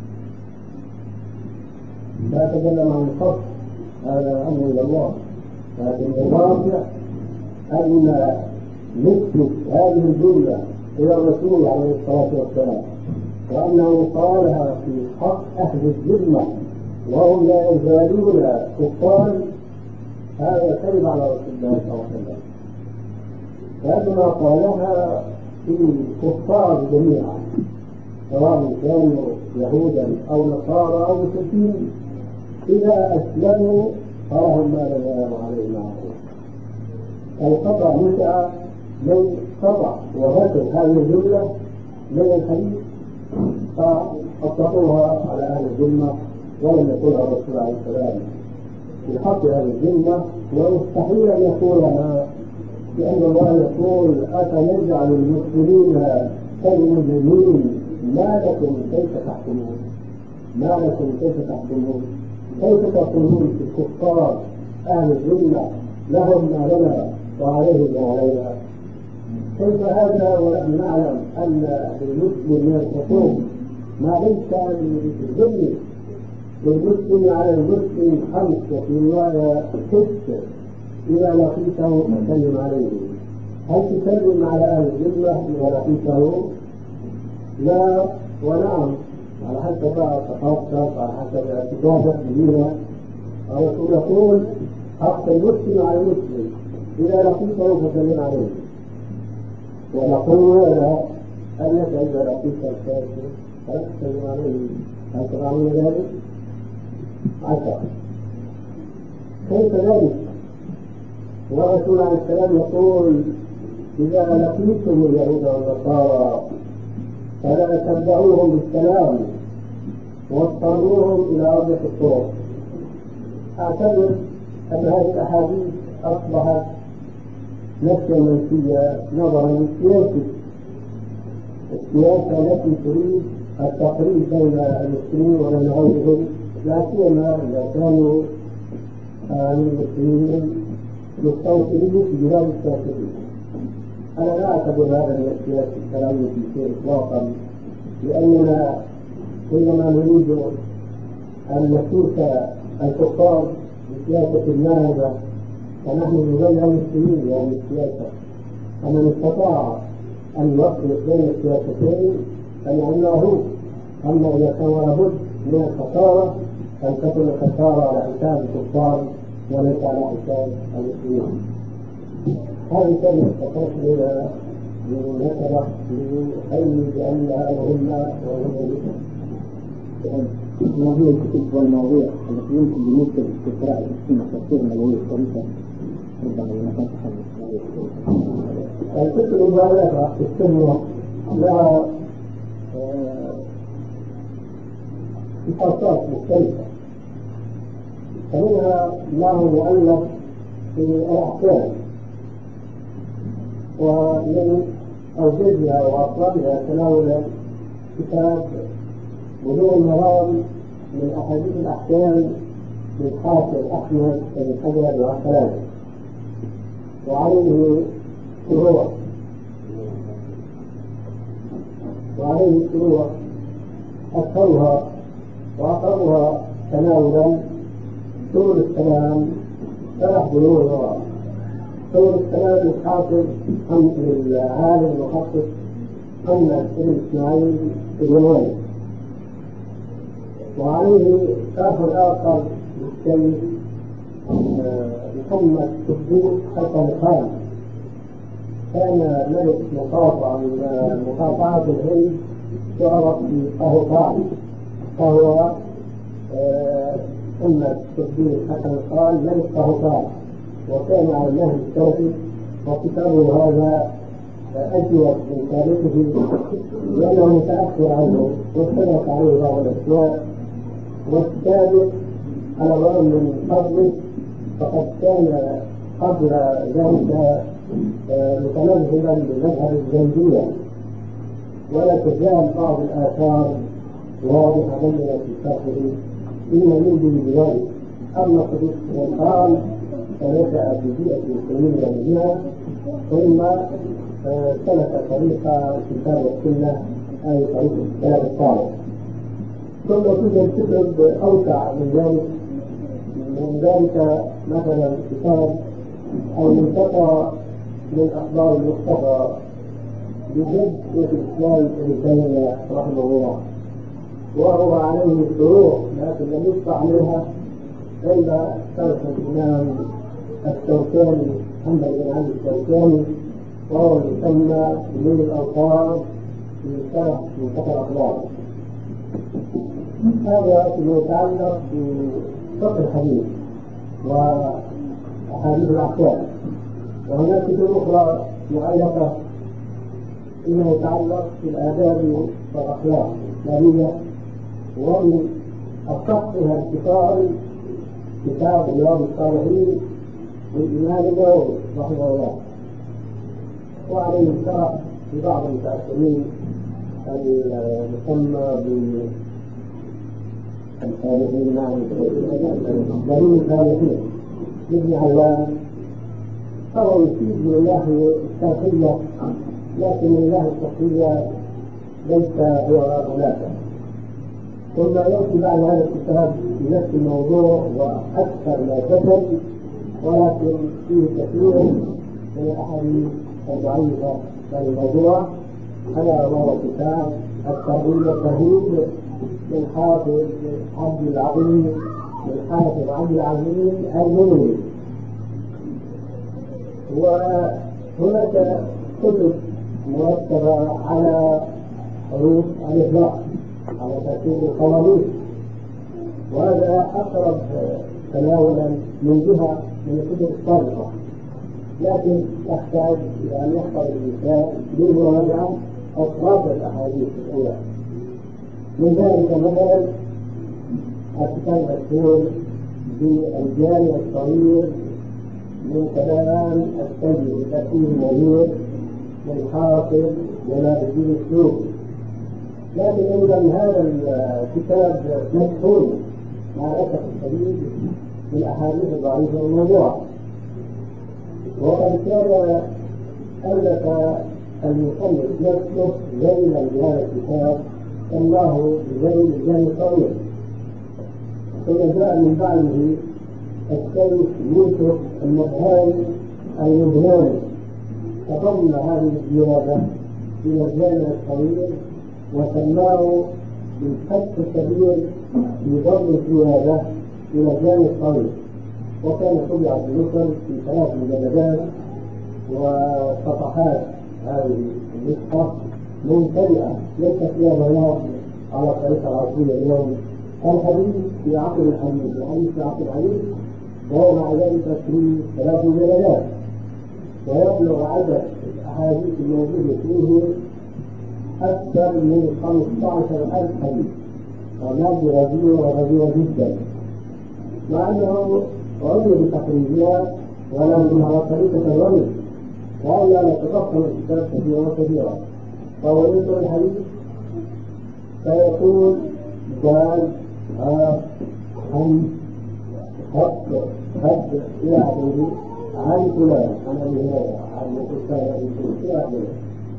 لا أتكلم عن الخط، هذا أمر إلى الله، لكن الواقع أن نسبة هذه الجملة إلى الرسول عليه الصلاة والسلام وأنه قالها في حق أهل الذمة وهم لا يزالون كفار، هذا كذب على رسول الله صلى الله عليه وسلم. فإنما قالها في الكفار جميعا سواء كانوا يهودا أو نصارى أو مشركين، إذا أسلموا فلهم ما لنا وعليهم ما عليهم. الخطأ نشأ من خطأ وهكذا هذه الجملة من الحديث فأطلقوها على أهل الذمة ولم يقولها الرسول عليه السلام في حق هذه الذمة، ويستحيل أن يقولها لأن الله يقول أفنجعل المسلمين كالمجرمين ما لكم كيف تحكمون ما لكم كيف تحكمون كيف تقولون في الكفار أهل الذمة لهم ما لنا وعليهم ما علينا؟ كيف هذا ونحن نعلم أن للمسلم من الحقوق ما ليس للذمة؟ للمسلم على المسلم خمس وفي رواية ست إذا لقيته فسلم عليه. هل تسلم على أهل الذمة إذا لقيته؟ لا ونعم، على حسب التخصص، على حسب اعتقادات الدينة. الرسول يقول حق المسلم على المسلم إذا لقيته فسلم عليه. ونقول أنك إذا لقيت الكافر فلا تسلم عليه. هل تفعلون ذلك؟ عشرة. كيف ذلك؟ والرسول عليه السلام يقول إذا لقيتم اليهود والنصارى فلا تبدأوهم بالسلام واضطروهم إلى أرض الطرق. أعتقد أن هذه الأحاديث أصبحت نفسها منسية نظرا للسياسة السياسة التي تريد التقريب بين المسلمين وبين غيرهم، لا سيما إذا كانوا من المسلمين مستوطنين في بلاد الكافرين. أنا لا أعتبر هذا من السياسة الكلام في شيء إطلاقا، لأننا حينما نريد أن نسوس الكفار بسياسة ناهضة فنحن نبين المسلمين بهذه السياسة. فمن استطاع أن يوفق بين السياستين فليعمله. أما إذا كان لابد من الخسارة فلتكن الخسارة على حساب الكفار وليس على حساب المسلمين. هذه كلمة تقول لنا من نسبة لأي بأنها مهمة ومهمة. ما هي الكتب والمواضيع التي يمكن بالنسبة للقراءة السنة تفسير النبوي الطريقة ربما لنقاط خمس؟ الكتب المبالغة في السنة لها خصائص مختلفة، فمنها ما هو مؤلف في الأحكام، ومن أوجدها وأفرادها تناول كتاب بلوغ المرام من أحاديث الأحكام للحافظ أحمد بن حجر العسقلاني، وعليه فروع وعليه فروع أكثرها وأقربها تناولا سبل السلام شرح بلوغ المرام. سبل السلام للحافظ العالم المحقق محمد بن إسماعيل اليماني، وعليه شرح آخر للشيخ محمد صديق حسن خان، كان ملك مقاطعة من مقاطعة الهند تعرف بقهطان، فهو محمد صديق حسن خان ملك قهطان، وكان على النهج السلفي، وكتابه هذا أجود من تاريخه لأنه متأخر عنه واختلف عليه بعض الأشياء، والسابق على الرغم من فضله فقد كان قبل ذلك متمذهبا بمذهب الزيدية، ولا تزال بعض الآثار واضحة بينة في شرحه فيما يوجد بذلك. أما صديق القرآن فنشأ في بيئة مسلمين منها، ثم سلك طريق الكتاب والسنة أي طريق السلف الصالح. ثم توجد كتب أوسع من ذلك من ذلك مثلا كتاب المنتقى من أخبار المصطفى بجد شيخ الإسلام ابن تيمية رحمه الله، وهو عليه شروح لكن لم يطبع عليها إلا شرح الإمام الشوكاني محمد بن علي الشوكاني، وهو يسمى بنيل الأوطار في شرح منتقى الأخبار. هذا فيما يتعلق بفقه الحديث وأحاديث الأحكام. وهناك كتب أخرى معلقة فيما يتعلق بالآداب والأخلاق الإسلامية، ومن أصحها الكتاب كتاب رياض الصالحين للإمام النووي رحمه الله، وعليه شرح في بعض المتأخرين المسمى بالفارغين دليل الفارغين لابن علام، فهو يفيد من الناحية الشرعية، لكن من الناحية الشخصية ليس هو هناك. ثم يأتي بعد هذا الكتاب في نفس الموضوع وأكثر ما كتب، ولكن فيه كثير من الأحاديث الضعيفة في الموضوع، ألا وهو كتاب الترغيب والترهيب للحافظ عبد العظيم للحافظ عبد العظيم المنوي. وهناك كتب مرتبة على حروف الإطلاق، على ترتيب القوانين، وهذا أقرب تناولا من جهة من الكتب السابقة، لكن يحتاج إلى أن يحفظ الإنسان بالمراجعة أطراف الأحاديث الأولى. من ذلك مثلا الكتاب المشهور بالجامع الصغير من كلام السيد الأكيد المنير للحافظ جلال الدين السيوطي. لكن أيضا هذا الكتاب مشهور مع الأسف الشديد بالأحاديث الضعيفة والموضوعة، وقد كان ألف المصنف نفسه ذيلا بهذا الكتاب سماه ذيل الجامع الصغير. ثم جاء من بعده الشيخ يوسف النبهاني اللبناني فضم هذه الزيادة إلى الجامع الصغير وسماه بالفتح الكبير بضم الزيادة إلى الجامع الصغير، وكان طبع في مصر في ثلاث مجلدات، وصفحات هذه النسخة ممتلئة ليس فيها بياض على الطريقة العصرية اليوم. الحديث في عقل الحديث، الحديث في عقل الحديث، وهو مع ذلك في ثلاث مجلدات، ويبلغ عدد الأحاديث الموجودة فيه أكثر من خمسة عشر ألف حديث، ومادة غزيرة وغزيرة جدا، مع أنه رمي بتقريبها ولكن على طريقة الرمي، وألا نتضخم الكتاب كثيرا كثيرا. فهو يذكر الحديث فيقول قال ها هم حق حق إلى آخره عن فلان عن أبي هريرة عن الأستاذ أبي هريرة إلى آخره.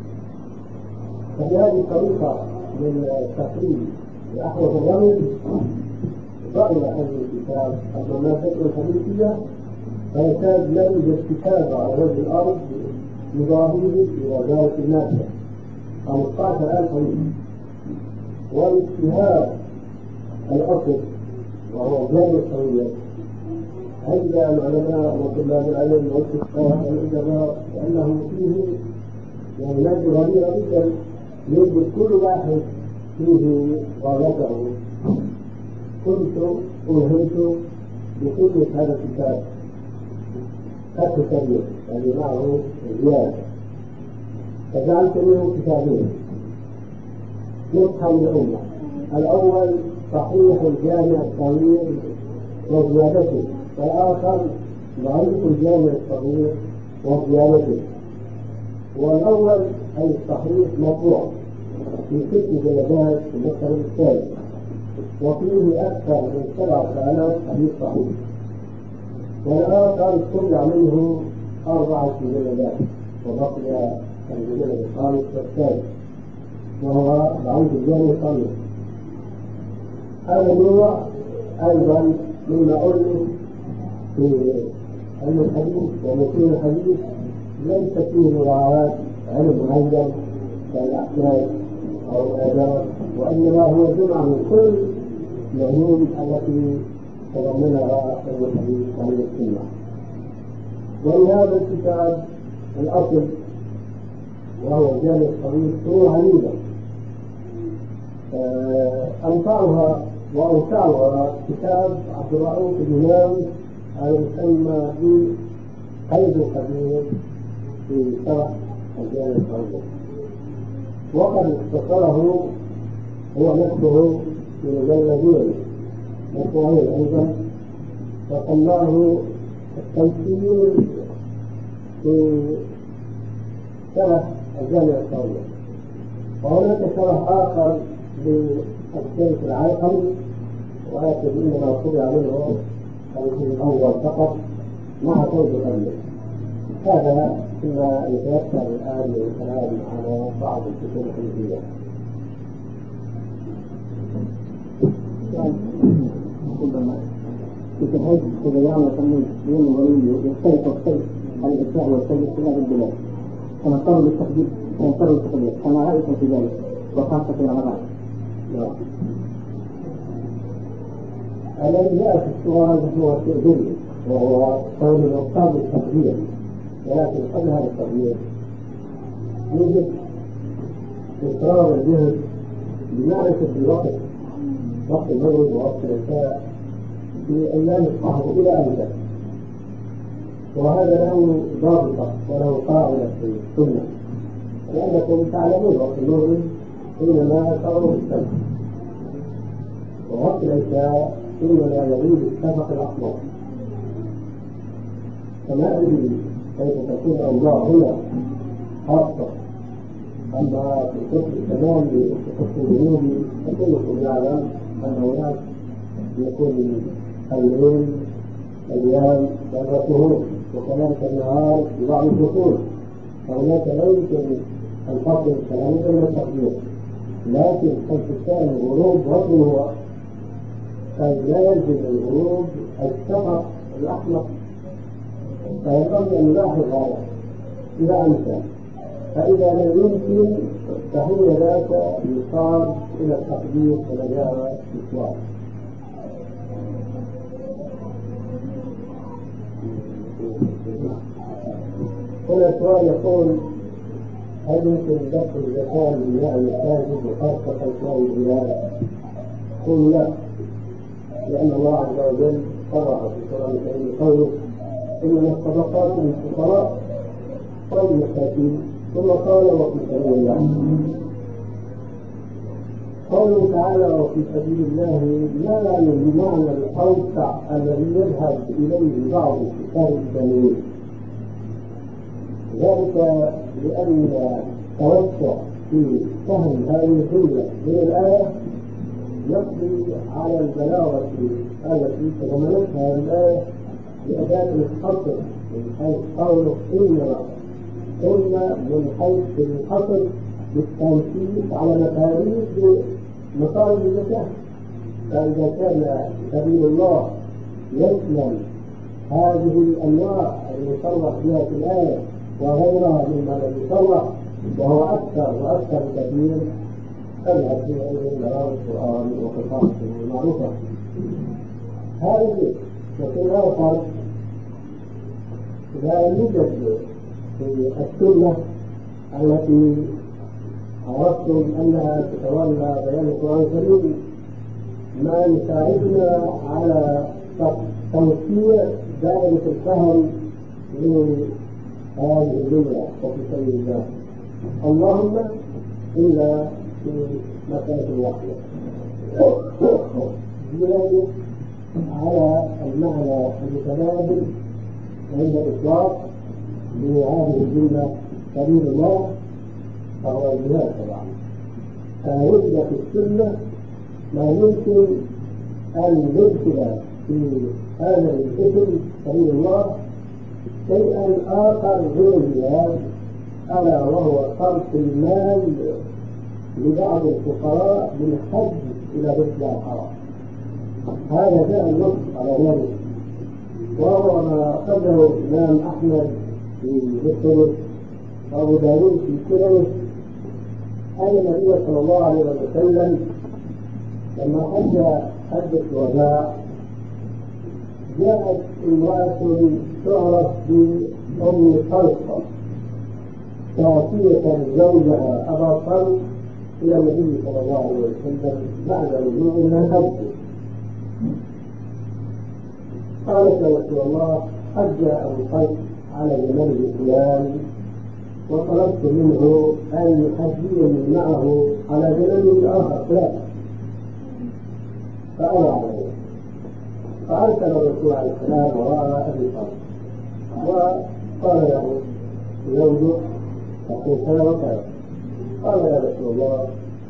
فبهذه الطريقة من التقريب لأحوط الرمي ضرب هذا الكتاب أما ذكر الحديثية فيكاد لا يوجد كتاب على وجه الأرض يضاهيه في وزارة النافع خمسة عشر ألف حديث. والاجتهاد الأصل وهو الجامع الصغير عند العلماء وطلاب العلم والفقهاء والأدباء لأنه فيه يعني مادة غزيرة جدا يجد كل واحد فيه غايته. كنت ألهمت بكل هذا الكتاب فتح كبير يعني معه زيادة، فجعلت منه كتابين نصحا للأمة. الأول صحيح الجامع الصغير وزيادته، والآخر ضعيف الجامع الصغير وزيادته. والأول أي الصحيح مطبوع في ست جلدات في المكتبة الثالث، وفيه أكثر من سبعة آلاف حديث صحيح. والآخر طبع منه أربعة مجلدات وبقي المجلد الخامس والثالث وهو ضعيف الجامع الصغير. هذا النوع أيضا مما ألف في علم الحديث ومتون الحديث ليس فيه مراعاة علم معين كالأحكام أو الآداب، وإنما هو جمع من كل العلوم التي تضمنها علم الحديث وعلم السنة. ولهذا الكتاب الأصل وهو الجامع الصغير فروع عديدة أنفعها وأوسعها كتاب عبد الرؤوف الإمام المسمى بقيد الحديث في شرح الجامع الصغير، وقد اختصره هو نفسه في مجلدين مطبوعين أيضا، وسماه التمثيل في شبه الجامعة الصغيرة. وهناك شبه آخر للشيخ العلقمي، ولكن إنما طبع منه الجزء الأول فقط مع صوت قلبه. هذا فيما يتيسر الآن من الكلام على بعض الكتب الحديثية. في حيث التجارة والتمويل بين الولي يختلف ويختلف عن الإسراء والتجديد في هذه البلاد، فنضطر للتحديد ونضطر للتقدير كما رأيتم في ذلك وخاصة في رمضان. الذي جاء في السؤال هو التأذير، وهو قول الأستاذ التقدير، ولكن قبل هذا التقدير يجب إصرار الجهد بمعرفة الوقت، وقت المغرب ووقت العشاء في أيام الصحر إلى أمتى، وهذا له ضابطة وله قاعدة في السنة، لأنكم تعلمون وقت المغرب حينما تغرب الشمس، ووقت العشاء حينما يغيب الشفق الأحمر. فما أدري كيف تكون الأوضاع هنا خاصة، أما في القطب الشمالي وفي القطب الجنوبي فكلكم يعلم أن هناك يكون الليل أيام بعد شهور، وكذلك النهار في بعض الفصول، فهناك لا يمكن الفصل كلام من التقدير، لكن قد كان الغروب وطنه قد لا يلزم الغروب الشفق الأحمر، فينبغي أن نلاحظ هذا إلى أمتى، فإذا لم يمكن فحين ذاك يصار إلى التقدير كما جاء في السؤال. هنا السؤال يقول: هل يمكن دخل الزكاة لبناء المساجد وخاصة إسلام البلاد؟ قل لا، لأن الله عز وجل صرح في القرآن الكريم قوله: إنما الصدقات للفقراء والمساكين، ثم قال: وفي سبيل الله. قوله تعالى: وفي سبيل الله لا يعني بمعنى الأوسع الذي يذهب إليه بعض الكتاب الإسلاميين، ذلك لأن التوسع في فهم هذه الجملة من الآية يقضي على البلاغة التي تضمنتها الآية بأداة الحصر من حيث قوله إنما، ثم من حيث الحصر بالتنفيذ على مفاريد مصارف الزكاة. فإذا كان سبيل الله يشمل هذه الأنواع المصرح بها في الآية وغيرها مما لم يصرح وهو أكثر وأكثر كثير، فلها في علم بلاغة القرآن وقصصه المعروفة. هذه وفي آخر لا يوجد في السنة التي عرفتم أنها تتولى بيان القرآن الكريم ما يساعدنا على توسيع دائرة الفهم من هذه الجملة وفي سبيل الله، اللهم إلا في مسألة واحدة زيادة على المعنى المتبادل عند الإطلاق لهذه الجملة سبيل الله فهو الجهاد طبعا. فوجد في السنة ما يمكن أن يدخل في هذا الاسم سبيل الله شيئا آخر غير الجهاد، ألا وهو صرف المال لبعض الفقراء بالحج إلى بيت الله الحرام. هذا جاء النص على ذلك، وهو ما أخذه الإمام أحمد في مسنده وأبو داود في سننه أن النبي صلى الله عليه وسلم لما حج حجة الوداع جاءت امرأة تعرف بأم طلق تعطية زوجها أبا طلق إلى النبي صلى الله عليه وسلم بعد رجوع من الحج. قالت يا رسول الله: حج أبو طلق على جمال فلان وطلبت منه أن يحجيني معه على جمال آخر فلان، فأنا عليه. فأرسل الرسول عليه السلام وراء أبي طلق وقال له زوجه: يقول كذا وكذا. قال يا رسول الله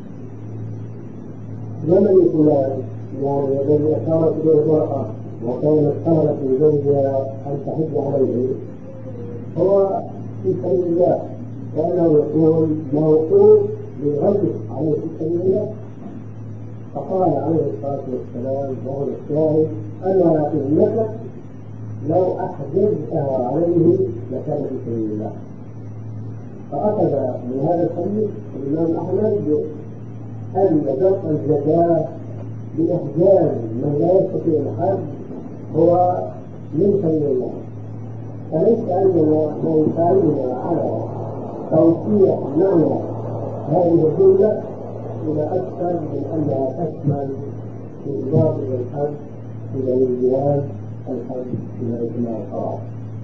لمن فلان يعني الذي أشارت إليه المرأة وكانت طلبت من زوجها أن تحج عليه هو في سبيل الله، كأنه يقول موقوف بالغيب عليه في سبيل الله. فقال عليه الصلاة والسلام وهو الشاهد أنا ابنتك لو أحجزتها عليه لكان في سبيل الله. فأخذ من هذا الحديث الإمام أحمد أن دفع الزكاة بإحجاز من لا يستطيع الحج هو من سبيل الله. فليس عندنا ما يساعدنا على توسيع معنى هذه الجملة إلى أكثر من أنها تشمل في إضافة الحج إلى الجهاد الحج إلى إجماع القرار.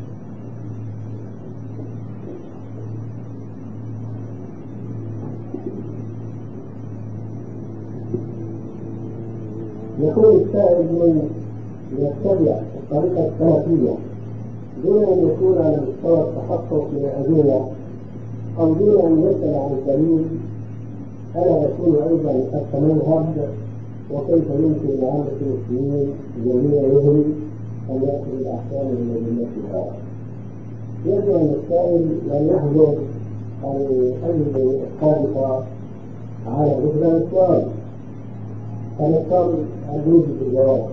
يكون السائل من يتبع الطريقة السلفية دون أن يكون على مستوى التحقق من الأدلة أو دون أن يسأل عن الدليل، ألا يكون أيضا التمذهب وكيف يمكن لعامة المسلمين جميعهم أن يأخذوا الأحكام من أدلتها. يجب أن السائل لن يحذر الأجوبة الثابتة على مثل السؤال، فنختار أن يوجد الجواب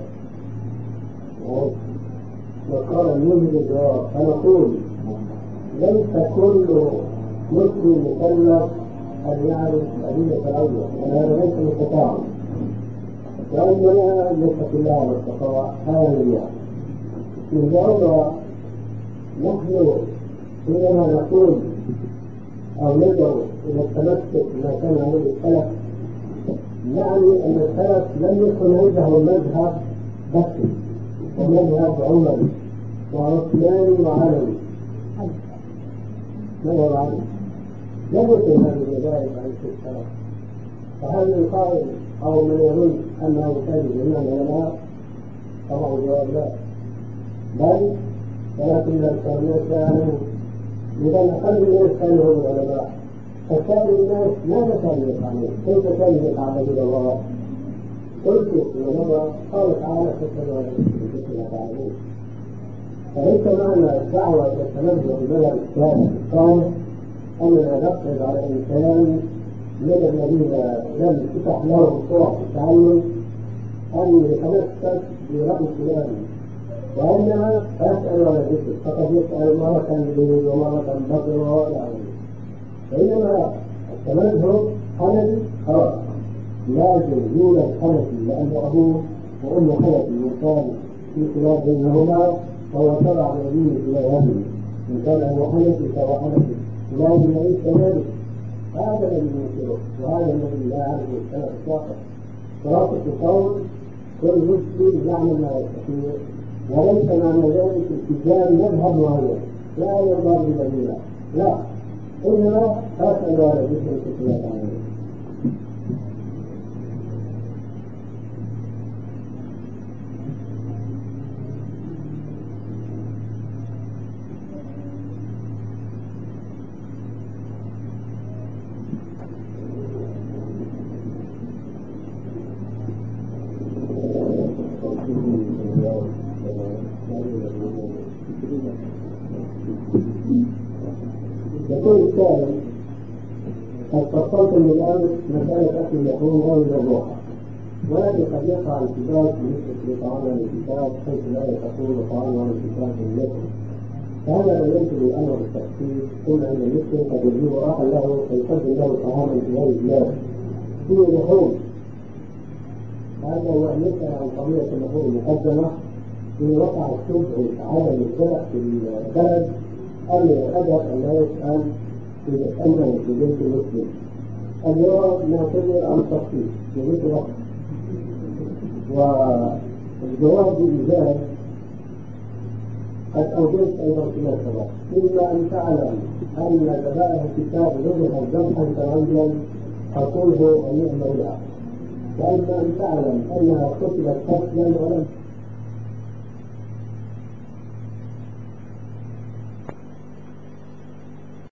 وقال أن يوجد الجواب. فنقول ليس كل مسلم مكلف أن يعرف أدلة الأول، وهذا ليس مستطاعا، وإنما يتقي الله ما استطاع. هذا من جواب نحن حينما نقول أو ندعو إلى التمسك بما كان عليه السلف، يعني أن السلف لم يكن عنده المذهب بكري ومذهب عمر وعثمان وعلي مذهب علي، لم يكن هذه المذاهب عن السلف. فهذا القائل أو من يظن أنه كذب من العلماء طبعا جواب لا، بل ولكن الناس يعلمون. إذا أقل الناس كانوا هم العلماء، فكان الناس ماذا كانوا يفعلون؟ كيف كانوا يتعبدون الله؟ قلت ولما قال تعالى فاتبعوا ما تعلمون. فليس معنى الدعوة إلى التنزه بمذهب الإسلام الصالح أننا نقصد على إنسان من الذين لم تفتح لهم طرق التعلم أن يتمسك برأي فلان، وإنما أسأل ولا ذكر، فقد يسأل مرة بيد ومرة بطر ولا علم. فإنما التمذهب حنفي خلاص لازم يولد حنفي، لأن أبوه وأمه حنفي، وكان في خلاف بينهما فهو تبع نبيه إلى هذه، إن كان أبو حنفي فهو حنفي لازم يعيش كذلك. هذا الذي ينكره وهذا الذي لا يعرفه السلف الصالح. خلاصة القول كل مسلم يعمل ما يستطيع، وليس معنى ذلك اتجاه مذهب معين لا يرضى بالدليل، لا، إنما أسأل على ذكر الكتاب عنه. يقول السائل قد فصلت من الأمر مسألة أكل اللحوم أو الذبوحة، ولكن قد يقع التباس بالنسبة لطعام الكتاب حيث لا تكون طعام الكتاب باللحم، فهذا بينت بالأمر بالتفصيل. ثم أن المسلم قد يجيب أخا له فيقدم له طعاما في غير البلاد فيه لحوم، هذا هو أن يسأل عن طبيعة اللحوم المقدمة إن وقع الشبه عدم الزرع في البلد، أم الأدب أن لا يسأل في أنه في بيت المسلم. الجواب نعتبر عن التفصيل في بيت الوقت، والجواب بالإجابة قد أوجدت أيضا في السبب. إما أن تعلم أن ذبائح الكتاب ذبحا ذبحا شرعيا فقله أن يعمل لها، وإما أن تعلم أنها قتلت قتلا ولم